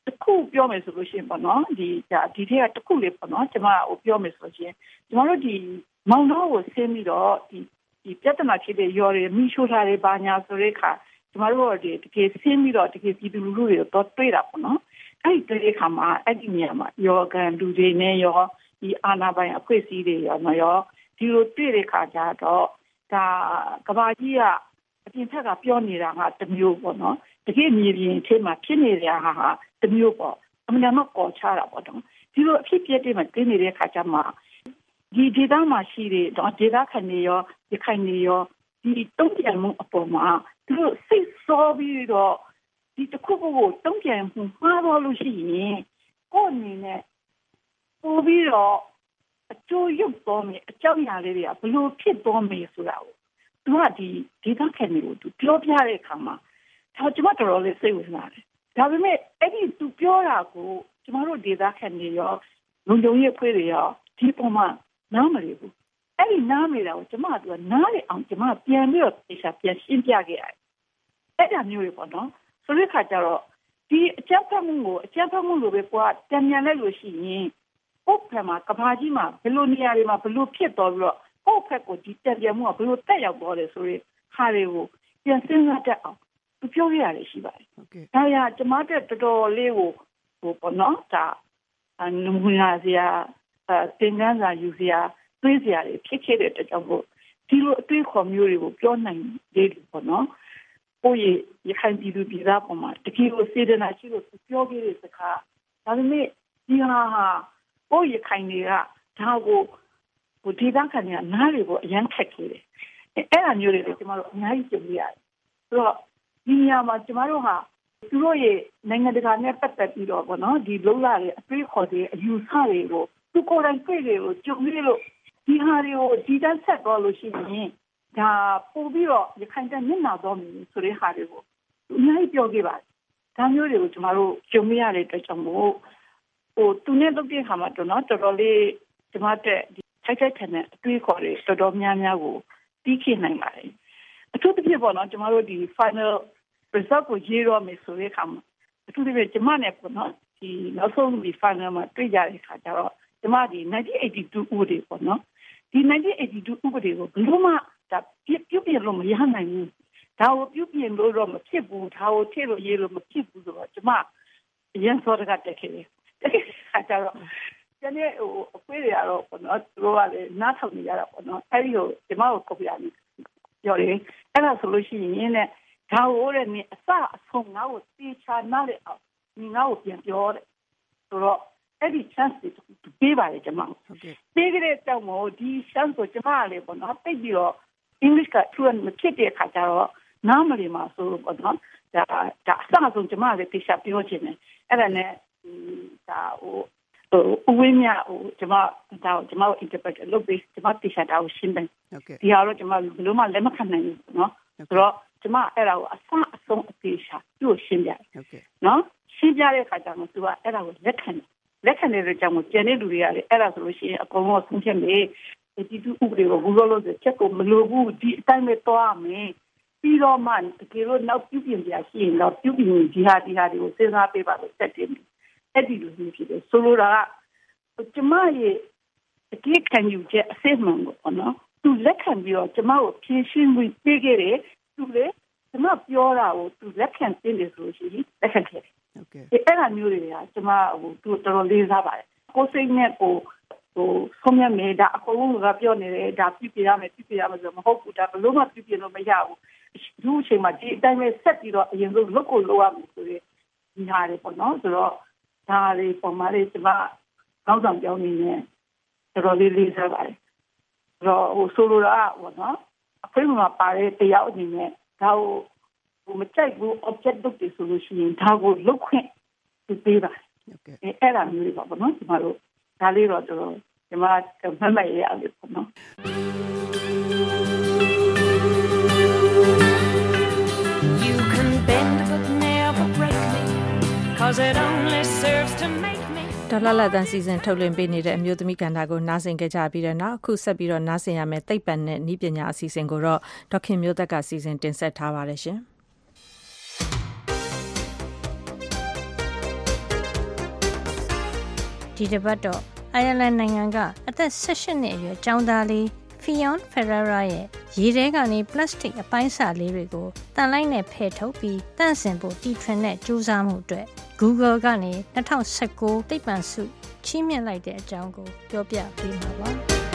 တခုပြောမယ်ဆိုလို့ရှိရင်ပေါ့နော်ဒီထက်ကတခုလေးပေါ့နော်ကျွန်မဟိုပြောမယ်ဆိုရင်ကျွန်တော်တို့ဒီမောင်တော်ကိုဆင်းပြီးတော့ဒီပြဿနာဖြစ်တဲ့ရော်တွေမိရှို့ထားတဲ့ဘာညာဆိုတဲ့အခါကျွန်တော်တို့ဒီတကယ်ဆင်းပြီးတော့တကယ်ပြည်သူလူထုတွေတော့တွေ့တာပေါ့နော်အဲ့ဒီအခါမှာအဲ့ဒီနေရာမှာယောဂန်လူတွေနဲ့ရောဒီအာနာပိုင်အဖွဲ့အစည်းတွေရောဒီလိုတွေ့တဲ့အခါကျတော့ဒါကဘာကြီးကအပြင်ထက်ကပြောနေတာကတမျိုးပေါ့နော်တကယ်မြေပြင်ထဲမှာဖြစ်နေတဲ့ဟာတမျိုးပေါ့အမှန်တမ်းတော့ချတာပေါ့နော်ဒီလိုအဖြစ်ပြတဲ့မှာတွေ့နေတဲ့အခါကျမှဒီဒေသမှာရှိတဲ့ဒေသခံတွေရောဒီခိုင်တွေရောဒီတုံ့ပြန်မှုအပေါ်မှာသူတို့စိတ်ဆောပြီးတော့ဒီတစ်ခုကိုတုံ့ပြန်မှုမှားတော့လို့ရှိရင်ကိုယ်အနေနဲ့ပို့ပြီးတော့အကျိုးရုပ်တော်မယ်အကြောင်းအရာလေးတွေကဘလို့ဖြစ်တော်မယ်ဆိုတာကိုသူကဒီဒေသခံတွေကိုသူပြောပြတဲ့အခါမှာကျွန်မတော်တော်လေးစိတ်ဝင်စားတယ်ဒါပေမဲ့အဲ့ဒီသူပြောတာကိုကျွန်တော်တို့ဒေသခံတွေရောလုံခြုံရေးအဖွဲ့တွေရောဒီပုံမှာနားမလည်ဘူးအဲ့ဒီနားမလည်တာကိုကျွန်မကနားလေအောင်ကျွန်မပြန်ပြီးတော့ပြန်ရှင်းပြခဲ့ရတယ်အဲ့ဒါမျိုးတွေပေါ့နော်ဆိုတဲ့ခါကျတော့ဒီအကြမ်းဖက်မှုလိုပဲကွာတံမြန်လိုက်လို့ရှိရင်ပုတ်ဖက်မှာကဘာကြီးမှာဘယ်လိုနေရာတွေမှာဘယ်လိုဖြစ်တော်ပြီးတော့ပုတ်ဖက်ကိုဒီတံပြန်မှုကဘယ်လိုတက်ရောက်သွားတယ်ဆိုရင်ဟာတွေကိုပြန်စဉ်းစားတတ်အောင်သူပြောရရတယ်ရှိပါတယ်ဟုတ်ကဲ့ဒါရကျွန်မတို့တော်တော်လေးကိုဟိုပေါ့နော်ဒါနမူနာစရာသင်ခန်းစာယူစရာတွေးစရာတွေဖြစ်ခဲ့တဲ့အတွက်ကြောင့်မို့ဒီလိုအတွေ့အခေါ်မျိုးတွေကိုပြောနိုင်တယ်ပေါ့နော်ကိုယ့်ရခိုင်ပြည်သူပြည်သားပေါ်မှာတကယ်ကိုစေတနာရှိလို့ပြောခဲ့တဲ့စကားဒါပေမဲ့ဒီဟာကိုယ့်ရခိုင်တွေကဒါကိုဒေသခံတွေကနားတွေကိုအရန်ခက်ခဲ့တယ်အဲ့ဒါမျိုးတွေကိုကျွန်တော်တို့အများကြီးကြုံရတယ်ဆိုတော့ဒီနေရာမှာကျွန်တော်တို့ဟာသူတို့ရဲ့နိုင်ငံတကာနဲ့ပတ်သက်ပြီးတော့ပေါ့နော်ဒီလုံလာတဲ့အတွေ့အခေါ်တွေအယူဆတွေကိုသူကိုယ်တိုင်တွေ့တွေကိုကြုံရလို့ဒီဟာတွေကိုဒီတန်းဆက်တော့လို့ရှိရင်ဒါပို့ပြီးတော့ရခိုင်တဲ့မျက်နှာတော်မျိုးဆိုတဲ့ဟာတွေကိုအများကြီးပြောခဲ့ပါတယ်ဒါမျိုးတွေကိုကျွန်တော်တို့ကြုံရတဲ့အတွက်ကြောင့်မို့သူနဲ့လုပ်တဲ့ခါမှာတော့တော်တော်လေးကျွန်မတဲ့ထိုက်ခံတဲ့အတွေ့အခေါ်တွေတော်တော်များများကိုပြီးခင်နိုင်ပါတယ်အထူးသဖြင့်ပေါ့နော်ကျွန်တော်တို့ဒီ final result ကိုရေးရမယ်ဆိုတဲ့အခါမှာအထူးသဖြင့်ကျွန်မနဲ့ပေါ့နော်ဒီနောက်ဆုံးဒီ final မှာတွေ့ကြတဲ့အခါကျတော့ကျွန်မဒီ1982ဥပဒေပေါ့နော်ဒီ1982ဥပဒေကိုဘယ်လိုမှဒါပြုပြင်လို့မရနိုင်ဘူးဒါကိုပြုပြင်လို့တော့မဖြစ်ဘူးဒါကိုထည့်လို့ရေးလို့မဖြစ်ဘူးဆိုတော့ကျွန်မအရင်စောတကတက်ခဲ့တယ်အဲ့ဒါတော့ကျန်တဲ့အခွေးတွေကတော့ပေါ့နော်သူတို့ကလည်းနားထောင်နေကြတာပေါ့နော်အဲ့ဒီကိုကျွန်မကိုပြရတယ်ပြောတယ်အဲ့ဒါဆိုလို့ရှိရင်လည်းဒါကိုလည်းအစအဆုံးငါ့ကိုတေချာနားလေအောင်ဒီငါ့ကိုပြန်ပြောတယ်ဆိုတော့အဲ့ဒီ chance တွေပေးပါလေကျွန်မပေးကြတဲ့ကြောင့်မို့ဒီ chance ကိုကျွန်မလည်းပေါ့နော်တိတ်ပြီးတော့ English က fluent မဖြစ်တဲ့အခါကျတော့နားမလည်မှာဆိုပေါ့နော်ဒါအစအဆုံးကျွန်မလည်းတေချာပြောချင်တယ်အဲ့ဒါနဲ့ဒါဝင်းမြကျွန်မ interpret လုပ်ပြီးကျွန်မတေချာတာကိုရှင်းတယ်ဒီဟာတော့ကျွန်မဘယ်လိုမှလက်မခံနိုင်ဘူးနော်ဆိုတော့ကျွန်မအဲ့ဒါကိုအစအဆုံးအသေးချာသူ့ကိုရှင်းပြတယ်နော်ရှင်းပြတဲ့အခါကျတော့သူကအဲ့ဒါကိုလက်ခံတဲ့ကြောင့်ကျန်တဲ့လူတွေကလည်းအဲ့ဒါဆိုလို့ရှိရင်အကုန်လုံးဆုံးဖြတ်မယ်ဒီသူဥပဒေကိုဘူးလို့ဆိုချက်ကိုမလိုဘူးဒီအတိုင်းပဲသွားမယ်ပြီးတော့မှတကယ်လို့နောက်ပြုပြင်ပြရှိရင်တော့ပြုပြင်ဒီဟာတွေကိုစဉ်းစားပေးပါလို့ဆက်တင်တယ်အဲ့ဒီလိုမျိုးဖြစ်တယ်ဆိုလိုတာကကျွန်မရဲ့အကြည့်ခံယူချက်အစစ်မှန်ကိုပေါ့နော်သူလက်ခံပြီးတော့ကျွန်မကိုဖြည့်ရှင်းပြီးပေးခဲ့တယ်သူလေကျွန်မပြောတာကိုသူလက်ခံသိတယ်ဆိုရှင်လက်ခံခဲ့တယ်အဲ့ဒါမျိုးတွေကကျွန်မသူတော်တော်လေးစားပါတယ်ကိုစိတ်နဲ့ကိုဆုံးရမယ်ဒါအကုန်လုံးကပြောနေတယ်ဒါပြပြရမယ်ဆိုမဟုတ်ဘူးဒါဘလို့မှပြပြလို့မရဘူးသူ့အချိန်မှာဒီအတိုင်းပဲဆက်ပြီးတော့အရင်ဆုံးလုပ်ကိုလုပ်ရမယ်ဆိုရင်ဒီဟာတွေပေါ့နော်ဆိုတော့ဒါတွေပုံမှန်လေးကျွန်မကောင်းဆောင်ပြောင်းနေတယ်တော်တော်လေးစားပါတယ်တော့ဆိုလိုတာပေါ့နော်အဖေမှာပါတဲ့တရားအနေနဲ့ဒါကိုမကြိုက်ဘူး object လုပ်တယ်ဆိုလို့ရှိရင်ဒါကိုလုပ်ခွင့်ပေးပါအဲ့ဒါမျိုးတွေပါပေါ့နော်ကျွန်တော်တို့ဒါလေးတော့ကျွန်မမှတ်မှတ်ရအောင်ပေါ့နော် You can bend but never break me cause it only serves to make me ဒေါ်လာလာတန်စီစဉ်ထုတ်လွှင့်ပေးနေတဲ့အမျိုးသမီးကဏ္ဍကိုနားဆင်ကြကြပြီးတဲ့နောက်အခုဆက်ပြီးတော့နားဆင်ရမယ့်သိပ္ပံနဲ့နည်းပညာအစီအစဉ်ကိုတော့ဒေါက်ခင်မျိုးသက်ကစီစဉ်တင်ဆက်ထားပါတယ်ရှင်။ဒီတစ်ပတ်တော့အိုင်ယာလန်နိုင်ငံကအသက်18နှစ်အရွယ်ကျောင်းသားလေး Fion Ferreira ရဲ့ရေထဲကနေပလတ်စတစ်အပိုင်းအစလေးတွေကိုတန်လိုက်နဲ့ဖယ်ထုတ်ပြီးတန့်စင်ဖို့တီထွင်တဲ့ကြိုးစားမှုအတွက် Google ကနေ2019သိပ္ပံဆုချီးမြှင့်လိုက်တဲ့အကြောင်းကိုပြောပြပေးမှာပါ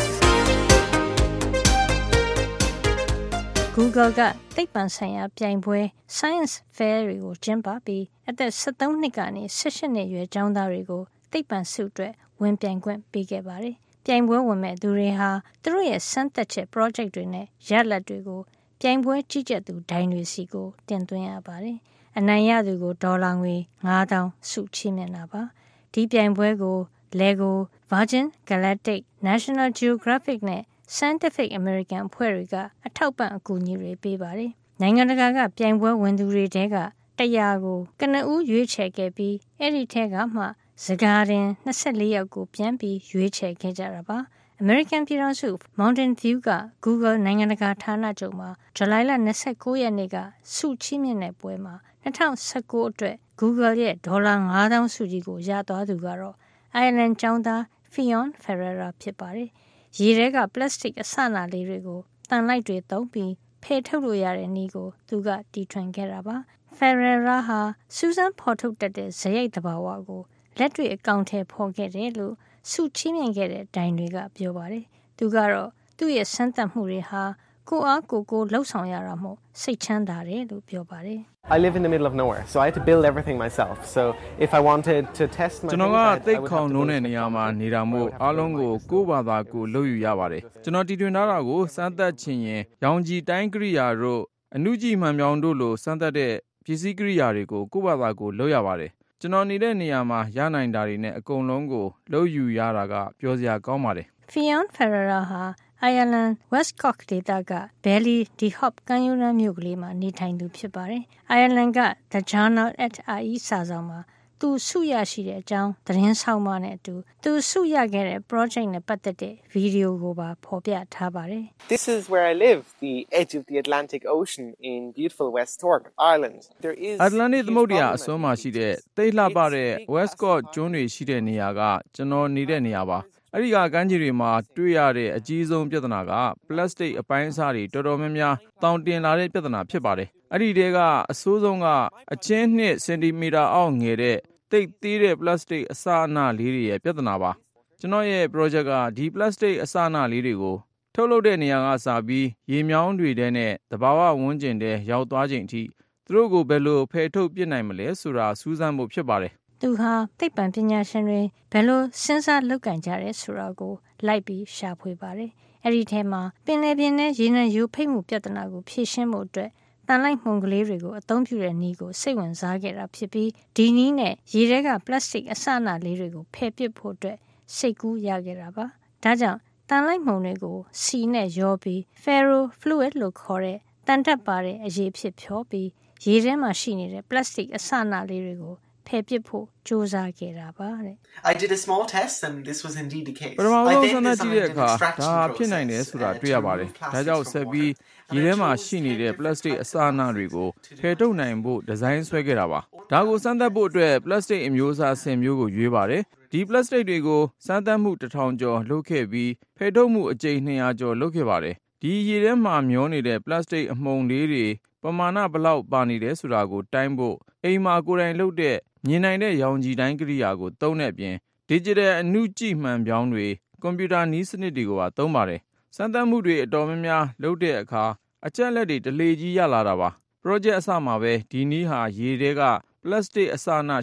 Google ကသိပ္ပံဆိုင်ရာပြိုင်ပွဲ Science Fair တွေကိုကျင်းပပြီးအသက်13နှစ်ကနေ18နှစ်အရွယ်ကျောင်းသားတွေကိုသိပ္ပံဆုအတွက်ဝင်ပြိုင်ခွင့်ပေးခဲ့ပါတယ်။ပြိုင်ပွဲဝင်မဲ့သူတွေဟာသူတို့ရဲ့စမ်းသပ်ချက် project တွေနဲ့ရလဒ်တွေကိုပြိုင်ပွဲကြီးကြပ်သူဒိုင်တွေစီကိုတင်သွင်းရပါတယ်။အနိုင်ရသူကိုဒေါ်လာငွေ9000ဆုချီးမြှင့်တာပါ။ဒီပြိုင်ပွဲကို Lego, Virgin Galactic, National Geographic နဲ့Scientific American အဖွဲ့တွေကအထောက်ပံ့အကူအညီတွေပေးပါတယ်။နိုင်ငံတကာကပြိုင်ပွဲဝင်သူတွေထဲက100ကိုကနဦးရွေးချယ်ခဲ့ပြီးအဲ့ဒီထဲကမှစကားတင်24ယောက်ကိုပြန်ပြီးရွေးချယ်ခဲ့ကြတာပါ။ American ပြည်ထောင်စု Mountain View က Google နိုင်ငံတကာဌာနချုပ်မှာဇူလိုင်လ29ရက်နေ့ကဆုချီးမြှင့်တဲ့ပွဲမှာ2019အတွက် Google ရဲ့ဒေါ်လာ9000ဆုကြီးကိုရသွားသူကတော့ Ireland ကျောင်းသား Fion Ferreira ဖြစ်ပါတယ်။ရေထဲကပလတ်စတစ်အစနာလေးတွေကိုတန်လိုက်တွေသုံးပြီးဖယ်ထုတ်လို့ရတဲ့နည်းကိုသူကတီထွင်ခဲ့တာပါ။ Ferreira ဟာစူးစမ်းဖော်ထုတ်တတ်တဲ့ဇယိတ်သဘာဝကိုလက်တွေ့အကောင့်ထဲဖော်ခဲ့တယ်လို့ဆုချီးမြှင့်ခဲ့တဲ့ဒိုင်တွေကပြောပါတယ်။သူကတော့သူ့ရဲ့စမ်းသပ်မှုတွေဟာကိုအားကိုလှုပ်ဆောင်ရတာမို့စိတ်ချမ်းသာတယ်လို့ပြောပါတယ်။ I live in the middle of nowhere, so I had to build everything myself. So if I wanted to test my ကျွန်တော်ကသိပ်ခေါင်နှုံးတဲ့နေရာမှာနေတာမို့အားလုံးကိုကိုယ့်ဘာသာကိုလုပ်ယူရပါတယ်။ကျွန်တော်တီထွင်ထားတာကိုစမ်းသပ်ချင်ရင်ရောင်ခြည်တိုင်းကိရိယာတို့အနုကြည်မှန်ပြောင်းတို့လိုစမ်းသပ်တဲ့ပစ္စည်းကိရိယာတွေကိုကိုယ့်ဘာသာကိုလုပ်ရပါတယ်။ကျွန်တော်နေတဲ့နေရာမှာရနိုင်တာတွေနဲ့အကုန်လုံးကိုလုပ်ယူရတာကပြောစရာကောင်းပါတယ်။ Fion Ferreira ဟာIreland Westcock ဒေသက Ballydehob ကမ်းရိုးတန်းမြို့ကလေးမှာနေထိုင်သူဖြစ်ပါတယ်။ Ireland က The Journal@IE စာစောင်မှာသူဆုရရှိတဲ့အကြောင်းသတင်းဆောင်းပါးနဲ့အတူသူဆုရခဲ့တဲ့ project နဲ့ပတ်သက်တဲ့ဗီဒီယိုကိုပါဖော်ပြထားပါတယ်။ This is where I live, the edge of the Atlantic Ocean in beautiful West Cork, Ireland. There is Atlantic သမုဒ္ဒရာအစွန်းမှာရှိတဲ့သိပ်လှပတဲ့ West Cork ကျွန်းတွေရှိတဲ့နေရာကကျွန်တော်နေတဲ့နေရာပါ။အဲဒီကကမ်းခြေတွေမှာတွေ့ရတဲ့အကြီးဆုံးပြဿနာကပလတ်စတစ်အပိုင်းအစတွေတော်တော်များများတောင်တင်လာတဲ့ပြဿနာဖြစ်ပါတယ်။အဲဒီတဲကအဆိုးဆုံးကအချင်း2 စင်တီမီတာအောက်ငယ်တဲ့သိပ်သေးတဲ့ပလတ်စတစ်အစအနလေးတွေရဲ့ပြဿနာပါ။ကျွန်တော်ရဲ့ project ကဒီပလတ်စတစ်အစအနလေးတွေကိုထုတ်လုပ်တဲ့နေရာကစပြီးရေမြောင်းတွေထဲနဲ့သဘာဝဝန်းကျင်ထဲရောက်သွားချိန်အထိသူတို့ကိုဘယ်လိုဖယ်ထုတ်ပစ်နိုင်မလဲဆိုတာစူးစမ်းဖို့ဖြစ်ပါတယ်။သူဟာသိပ္ပံပညာရှင်တွေဘယ်လိုစဉ်းစားလုပ်ကင်ကြရဲဆိုတာကိုလိုက်ပြီးရှာဖွေပါတယ်။အဲ့ဒီထဲမှာပင်လယ်ပြင်နဲ့ရေနံယိုဖိတ်မှုပြဿနာကိုဖြေရှင်းဖို့အတွက်တန်လိုက်မှုန်ကလေးတွေကိုအသုံးပြုတဲ့နည်းကိုစိတ်ဝင်စားခဲ့တာဖြစ်ပြီးဒီနည်းနဲ့ရေထဲကပလတ်စတစ်အစအနလေးတွေကိုဖယ်ပစ်ဖို့အတွက်စိတ်ကူးရခဲ့တာပါ။ဒါကြောင့်တန်လိုက်မှုန်တွေကိုစီနဲ့ရောပြီး ferrofluid လို့ခေါ်တဲ့တန်တက်ပါတဲ့အရည်ဖြစ်ဖြောပြီးရေထဲမှာရှိနေတဲ့ပလတ်စတစ်အစအနလေးတွေကိုဖယ်ပစ်ဖို့ကြိုးစားခဲ့တာပါတဲ့ I did a small test and this was indeed the case. ပထမဆုံးစမ်းသပ်ကြည့်တဲ့အခါဒါဖြစ်နိုင်တယ်ဆိုတာတွေ့ရပါတယ်။ဒါကြောင့်ဆက်ပြီးရေထဲမှာရှိနေတဲ့ပလတ်စတစ်အစအနတွေကိုဖယ်ထုတ်နိုင်ဖို့ဒီဇိုင်းဆွဲခဲ့တာပါ။ဒါကိုစမ်းသပ်ဖို့အတွက်ပလတ်စတစ်အမျိုးအစား10မျိုးကိုရွေးပါတယ်။ဒီပလတ်စတစ်တွေကိုစမ်းသပ်မှု1000ကျော်လုပ်ခဲ့ပြီးဖယ်ထုတ်မှုအကြိမ်200ကျော်လုပ်ခဲ့ပါတယ်။ဒီရေထဲမှာမျောနေတဲ့ပလတ်စတစ်အမှုန်လေးတွေပမာဏဘလောက်ပါနေတယ်ဆိုတာကိုတိုင်းဖို့အိမ်မှာကိုယ်တိုင်လုပ်တဲ့မြင်နိုင်တဲ့ရောင်ခြည်တိုင်းကိရိယာကိုသုံးတဲ့အပြင် digital အနုကြည့်မှန်ပြောင်းတွေကွန်ပျူတာနည်းစနစ်တွေကိုပါသုံးပါတယ်။စမ်းသပ်မှုတွေအတော်များများလုပ်တဲ့အခါအချက်လက်တွေတလေကြီးရလာတာပါ။ project အစမှာပဲဒီနည်းဟာရေထဲကပလတ်စတစ်အစအန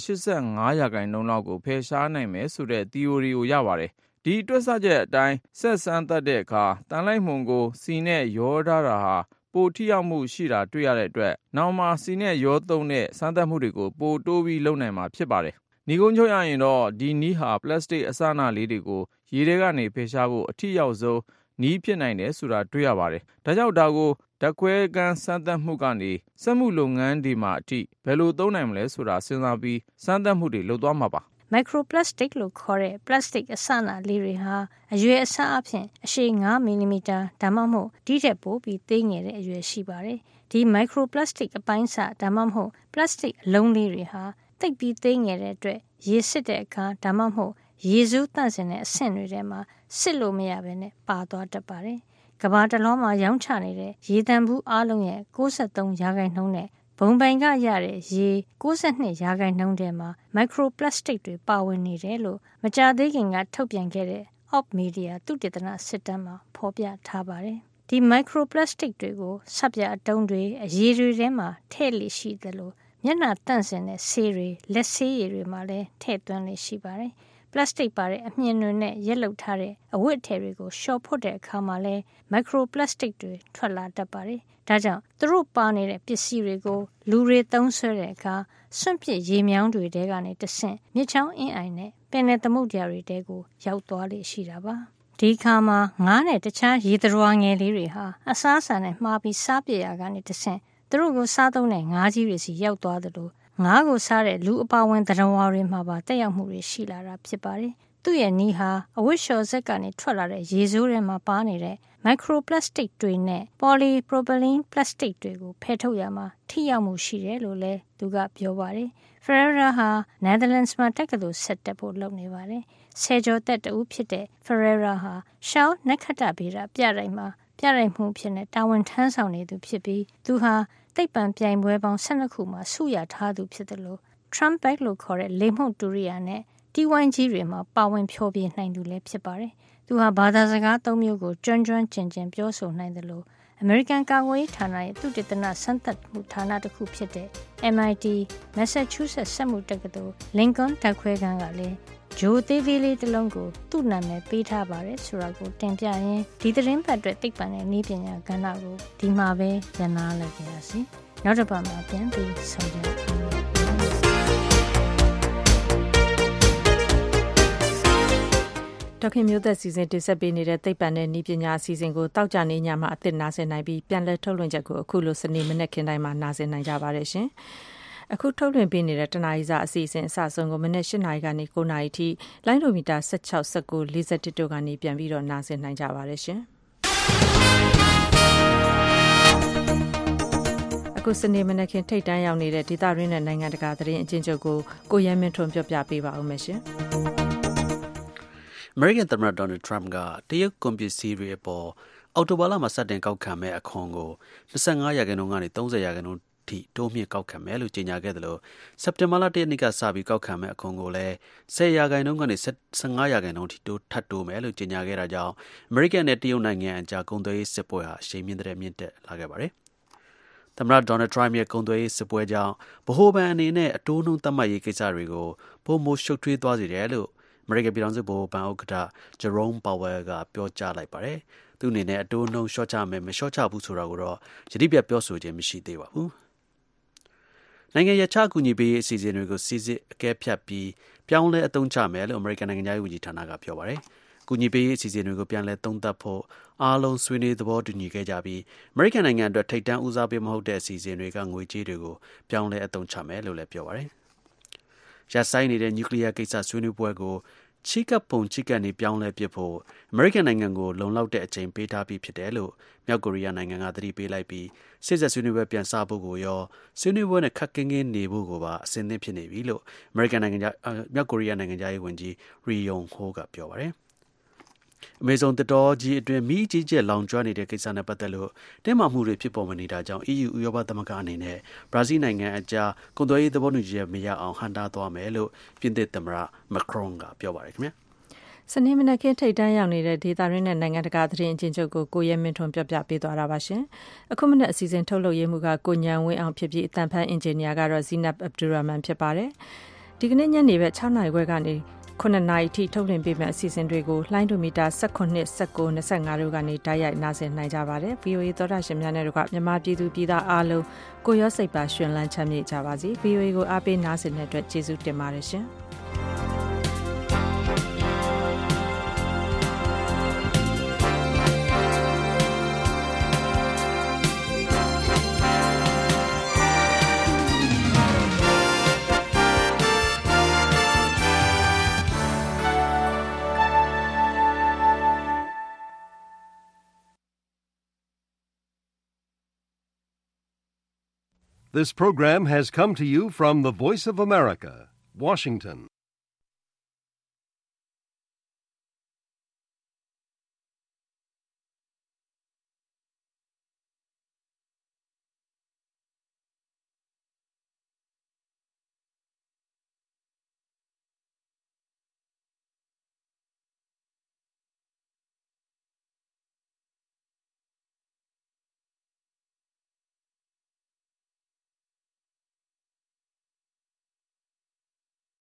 85%လောက်ကိုဖယ်ရှားနိုင်မယ်ဆိုတဲ့ theory ကိုရပါတယ်။ဒီတွက်ဆချက်အတိုင်းဆက်စမ်းသပ်တဲ့အခါတန်လိုက်မှုန်ကိုစီနဲ့ရောထားတာဟာပိုထိရောက်မှုရှိတာတွေ့ရတဲ့အတွက်နောက်မှာစီနဲ့ရောသုံးတဲ့စမ်းသပ်မှုတွေကိုပိုတိုးပြီးလုပ်နိုင်မှာဖြစ်ပါတယ်။ညီကုန်းချုပ်ရရင်တော့ဒီနည်းဟာပလတ်စတစ်အစအနလေးတွေကိုရေထဲကနေဖယ်ရှားဖို့အထိရောက်ဆုံးနည်းဖြစ်နိုင်တယ်ဆိုတာတွေ့ရပါတယ်။ဒါကြောင့်ဒါကိုဓာတ်ခွဲခန်းစမ်းသပ်မှုကနေစက်မှုလုပ်ငန်းတွေမှာအထိဘယ်လိုသုံးနိုင်မလဲဆိုတာစဉ်းစားပြီးစမ်းသပ်မှုတွေလုပ်သွားမှာပါ။ microplastic လို့ခေါ်တဲ့ plastic အစအနလေးတွေဟာအရွယ်အစားအဖြစ်အရှည်9 mm ဒါမှမဟုတ်ဒီထက်ပိုပြီးသေးငယ်တဲ့အရွယ်ရှိပါတယ်။ဒီ microplastic အပိုင်းအစဒါမှမဟုတ် plastic အလုံးလေးတွေဟာသိပ်ပြီးသေးငယ်တဲ့အတွက်ရေစစ်တဲ့အခါဒါမှမဟုတ်ရေစိုးတန့်စင်တဲ့အဆင့်တွေထဲမှာစစ်လို့မရဘဲနဲ့ပါသွားတတ်ပါတယ်။ကမ္ဘာတစ်လောမှာရောင်းချနေတဲ့ရေတံဘူးအားလုံးရဲ့93%နဲ့ဘုံပိုင်ကရတဲ့ရေ92%ထဲမှာ microplastic တွေပါဝင်နေတယ်လို့မကြာသေးခင်ကထုတ်ပြန်ခဲ့တဲ့ Op Media သုတေသနစစ်တမ်းမှာဖော်ပြထားပါတယ်။ဒီ microplastic တွေကိုဆပ်ပြာအတုံးတွေအရည်တွေထဲမှာထည့်လိရှိသလိုမျက်နှာတန့်စင်တဲ့ဆေးတွေလက်ဆေးရည်တွေမှာလည်းထည့်သွင်းလိရှိပါတယ်။ပလတ်စတစ်ပါတဲ့အမြင်တွေနဲ့ရက်လုပ်ထားတဲ့အဝတ်အထည်တွေကိုလျှော်ဖွတ်တဲ့အခါမှာလည်း microplastic တွေထွက်လာတတ်ပါတယ်။ဒါကြောင့်သူတို့ပါနေတဲ့ပစ္စည်းတွေကိုလူတွေသုံးဆွဲတဲ့အခါစွန့်ပစ်ရေမြောင်းတွေထဲကနေတဆင့်မြစ်ချောင်းအင်းအိုင်နဲ့ပင်လယ်သမုဒ္ဒရာတွေတဲကိုရောက်သွားလေရှိတာပါ။ဒီခါမှာငါးနဲ့တခြားရေသတ္တဝါငယ်လေးတွေဟာအစားအစာနဲ့မှားပြီးစားပြရကနေတဆင့်သူတို့ကိုစားသုံးတဲ့ငါးကြီးတွေစီရောက်သွားသလိုငါးကိုစားတဲ့လူအပါဝင်သတ္တဝါတွေမှာပါတက်ရောက်မှုတွေရှိလာတာဖြစ်ပါတယ်။သူ့ရဲ့နီးဟာအဝတ်လျှော်စက်ကနေထွက်လာတဲ့ရေဆိုးထဲမှာပါနေတဲ့ microplastic တွေနဲ့ polypropylene plastic တွေကိုဖယ်ထုတ်ရမှာထိရောက်မှုရှိတယ်လို့လည်းသူကပြောပါတယ်။ Ferreira ဟာ Netherlands မှာတက္ကသိုလ်ဆက်တက်ဖို့လုပ်နေပါတယ်။ဆယ်ကျော်သက်တဦးဖြစ်တဲ့ Ferreira ဟာ Shaw နက္ခတ္တဗေဒပြတိုက်မှာပြတိုက်မှုဖြစ်တဲ့တာဝန်ထမ်းဆောင်နေသူဖြစ်ပြီးသူဟာသိပ္ပံပြိုင်ပွဲပေါင်း12ခုမှာဆုရထားသူဖြစ်တယ်လို့ Trumpet လို့ခေါ်တဲ့လေမှုန့်တူရိယာနဲ့တီဝိုင်းကြီးတွေမှာပါဝင်ဖျော်ဖြေနိုင်သူလည်းဖြစ်ပါတယ်။သူဟာဘာသာစကား3မျိုးကိုကျွမ်းကျွမ်းကျင်ကျင်ပြောဆိုနိုင်တယ်လို့အမေရိကန်ကာကွယ်ရေးဌာနရဲ့သုတေသနစမ်းသပ်မှုဌာနတစ်ခုဖြစ်တဲ့ MIT Massachusetts စက်မှုတက္ကသိုလ် Lincoln ဓာတ်ခွဲခန်းကလည်းဂျိုသေးသေးလေးတစ်လုံးကိုသူ့နာမည်ပေးထားပါတယ်ဆိုတာကိုတင်ပြရင်းဒီသတင်းပတ်အတွက်သိပ္ပံနဲ့နည်းပညာကဏ္ဍကိုဒီမှာပဲရနာလိုက်ကြရစီ။နောက်တစ်ပတ်မှာပြန်ပြီးဆုံကြပါမယ်။ဒေါခင်မျိုးသက်စီစဉ်တင်ဆက်ပေးနေတဲ့သိပ္ပံနဲ့နည်းပညာအစီအစဉ်ကိုတောက်ကြနေညမှာအသစ်နားဆင်နိုင်ပြီးပြန်လည်ထုတ်လွှင့်ချက်ကိုအခုလိုစနေမနေ့ခင်တိုင်းမှာနားဆင်နိုင်ကြပါတယ်ရှင်။အခုထုတ်လွှင့်ပေးနေတဲ့တနားရီစာအစီအစဉ်အစဆုံးကိုမနေ့၈နာရီကနေ9နာရီထိလိုင်းဒိုမီတာ16 19 41တို့ကနေပြန်ပြီးတော့နားဆင်နိုင်ကြပါတယ်ရှင်။အခုစနေမနေ့ခင်ထိတ်တန်းရောက်နေတဲ့ဒေသရင်းနဲ့နိုင်ငံတကာသတင်းအကျဉ်းချုပ်ကိုရဲမင်းထွန်းပြောပြပေးပါဦးမယ်ရှင်။ American သမ္မတ Donald Trump ကတရုတ်ကွန်ပစ္စည်းတွေအပေါ်အောက်တိုဘာလမှာစတင်ကောက်ခံမဲ့အခွန်ကို25%ကနေ30%ထိတိုးမြင့်ကောက်ခံမယ်လို့ကြေညာခဲ့တယ်လို့စက်တင်ဘာလ1ရက်နေ့ကစပြီးကောက်ခံမဲ့အခွန်ကိုလည်း10%ကနေ15%ထိထပ်တိုးမယ်လို့ကြေညာခဲ့တာကြောင့် American နဲ့တရုတ်နိုင်ငံအကြားကုန်သွယ်ရေးစစ်ပွဲဟာအရှိန်မြင့်တဲ့မြင့်တက်လာခဲ့ပါတယ်။သမ္မတ Donald Trump ရဲ့ကုန်သွယ်ရေးစစ်ပွဲကြောင့်ဗဟိုဘဏ်အနေနဲ့အတိုးနှုန်းသတ်မှတ်ရေးကိစ္စတွေကိုပိုမိုရှုပ်ထွေးသွားစေတယ်လို့အမေရိကန်ပြည်ထောင်စုဗဟိုဘဏ်ဥက္ကဋ္ဌ Jerome Powell ကပြောကြားလိုက်ပါတယ်။သူအနေနဲ့အတိုးနှုန်းလျှော့ချမယ်မလျှော့ချဘူးဆိုတာကိုတော့ယတိပြတ်ပြောဆိုခြင်းမရှိသေးပါဘူး။နိုင်ငံရခြားအကူအညီပေးရေးအစီအစဉ်တွေကိုစစ်စစ်အကဲဖြတ်ပြီးပြောင်းလဲအသုံးချမယ်လို့အမေရိကန်နိုင်ငံသားရေးဝန်ကြီးဌာနကပြောပါတယ်။ကူညီပေးရေးအစီအစဉ်တွေကိုပြန်လဲသုံးသပ်ဖို့အားလုံးဆွေးနွေးသဘောတူညီခဲ့ကြပြီးအမေရိကန်နိုင်ငံအတွက်ထိပ်တန်းဦးစားပေးမဟုတ်တဲ့အစီအစဉ်တွေကငွေကြေးတွေကိုပြောင်းလဲအသုံးချမယ်လို့လည်းပြောပါတယ်။ရပ်ဆိုင်းနေတဲ့နျူကလ িয়ার ကိစ္စဆွေးနွေးပွဲကိုချီကပ်ပုံချီကပ်နေပြောင်းလဲပစ်ဖို့အမေရိကန်နိုင်ငံကိုလုံလောက်တဲ့အချိန်ပေးထားပြီးဖြစ်တယ်လို့မြောက်ကိုရီးယားနိုင်ငံကသတိပေးလိုက်ပြီးစစ်ဆက်ဆွေးနွေးပွဲပြန်စဖို့ကိုရောဆွေးနွေးပွဲနဲ့ခက်ကင်းကင်းနေဖို့ကိုပါအဆင်သင့်ဖြစ်နေပြီလို့အမေရိကန်နိုင်ငံမြောက်ကိုရီးယားနိုင်ငံသားရေးဝန်ကြီးရီယုံဟိုးကပြောပါတယ်။အမေဇုံသစ်တောကြီးအတွင်းမီးကြီးကျယ်လောင်ကျွမ်းနေတဲ့ကိစ္စနဲ့ပတ်သက်လို့တင်းမာမှုတွေဖြစ်ပေါ်နေတာကြောင့် EU ဥရောပသမဂ္ဂအနေနဲ့ဘရာဇီးနိုင်ငံအကြားကုန်သွယ်ရေးသဘောတူညီချက်မရအောင်ဟန့်တားသွားမယ်လို့ပြင်သစ်သမ္မတမက်ခရွန်ကပြောပါတယ်ခင်ဗျာ။စနေမနက်ခင်းထိပ်တန်းရောက်နေတဲ့ဒေသရင်းနဲ့နိုင်ငံတကာသတင်းအကျဉ်းချုပ်ကိုရဲမင်းထွန်းပြောပြပေးသွားတာပါရှင်။အခုမနက်အစီအစဉ်ထုတ်လုပ်ရေးမှုကကိုညံဝင်းအောင်ဖြစ်ပြီးအတန်ဖန်အင်ဂျင်နီယာကတော့ဇီနပ်အဗ်ဒူရာမန်ဖြစ်ပါတယ်။ဒီကနေ့ညနေဘက်6နာရီခွဲကနေ9နာရီထိထုတ်လွှင့်ပေးမယ့်အစီအစဉ်တွေကိုလိုင်းဒိုမီတာ19 19 25တို့ကနေတိုက်ရိုက်နားဆင်နိုင်ကြပါတယ်။ VOA သောတာရှင်များနဲ့တို့ကမြန်မာပြည်သူပြည်သားအားလုံးကိုရောစိတ်ပါရှင်လန်းချမ်းမြေ့ကြပါစေ။ VOA ကိုအားပေးနားဆင်တဲ့အတွက်ကျေးဇူးတင်ပါတယ်ရှင်။ This program has come to you from the Voice of America, Washington.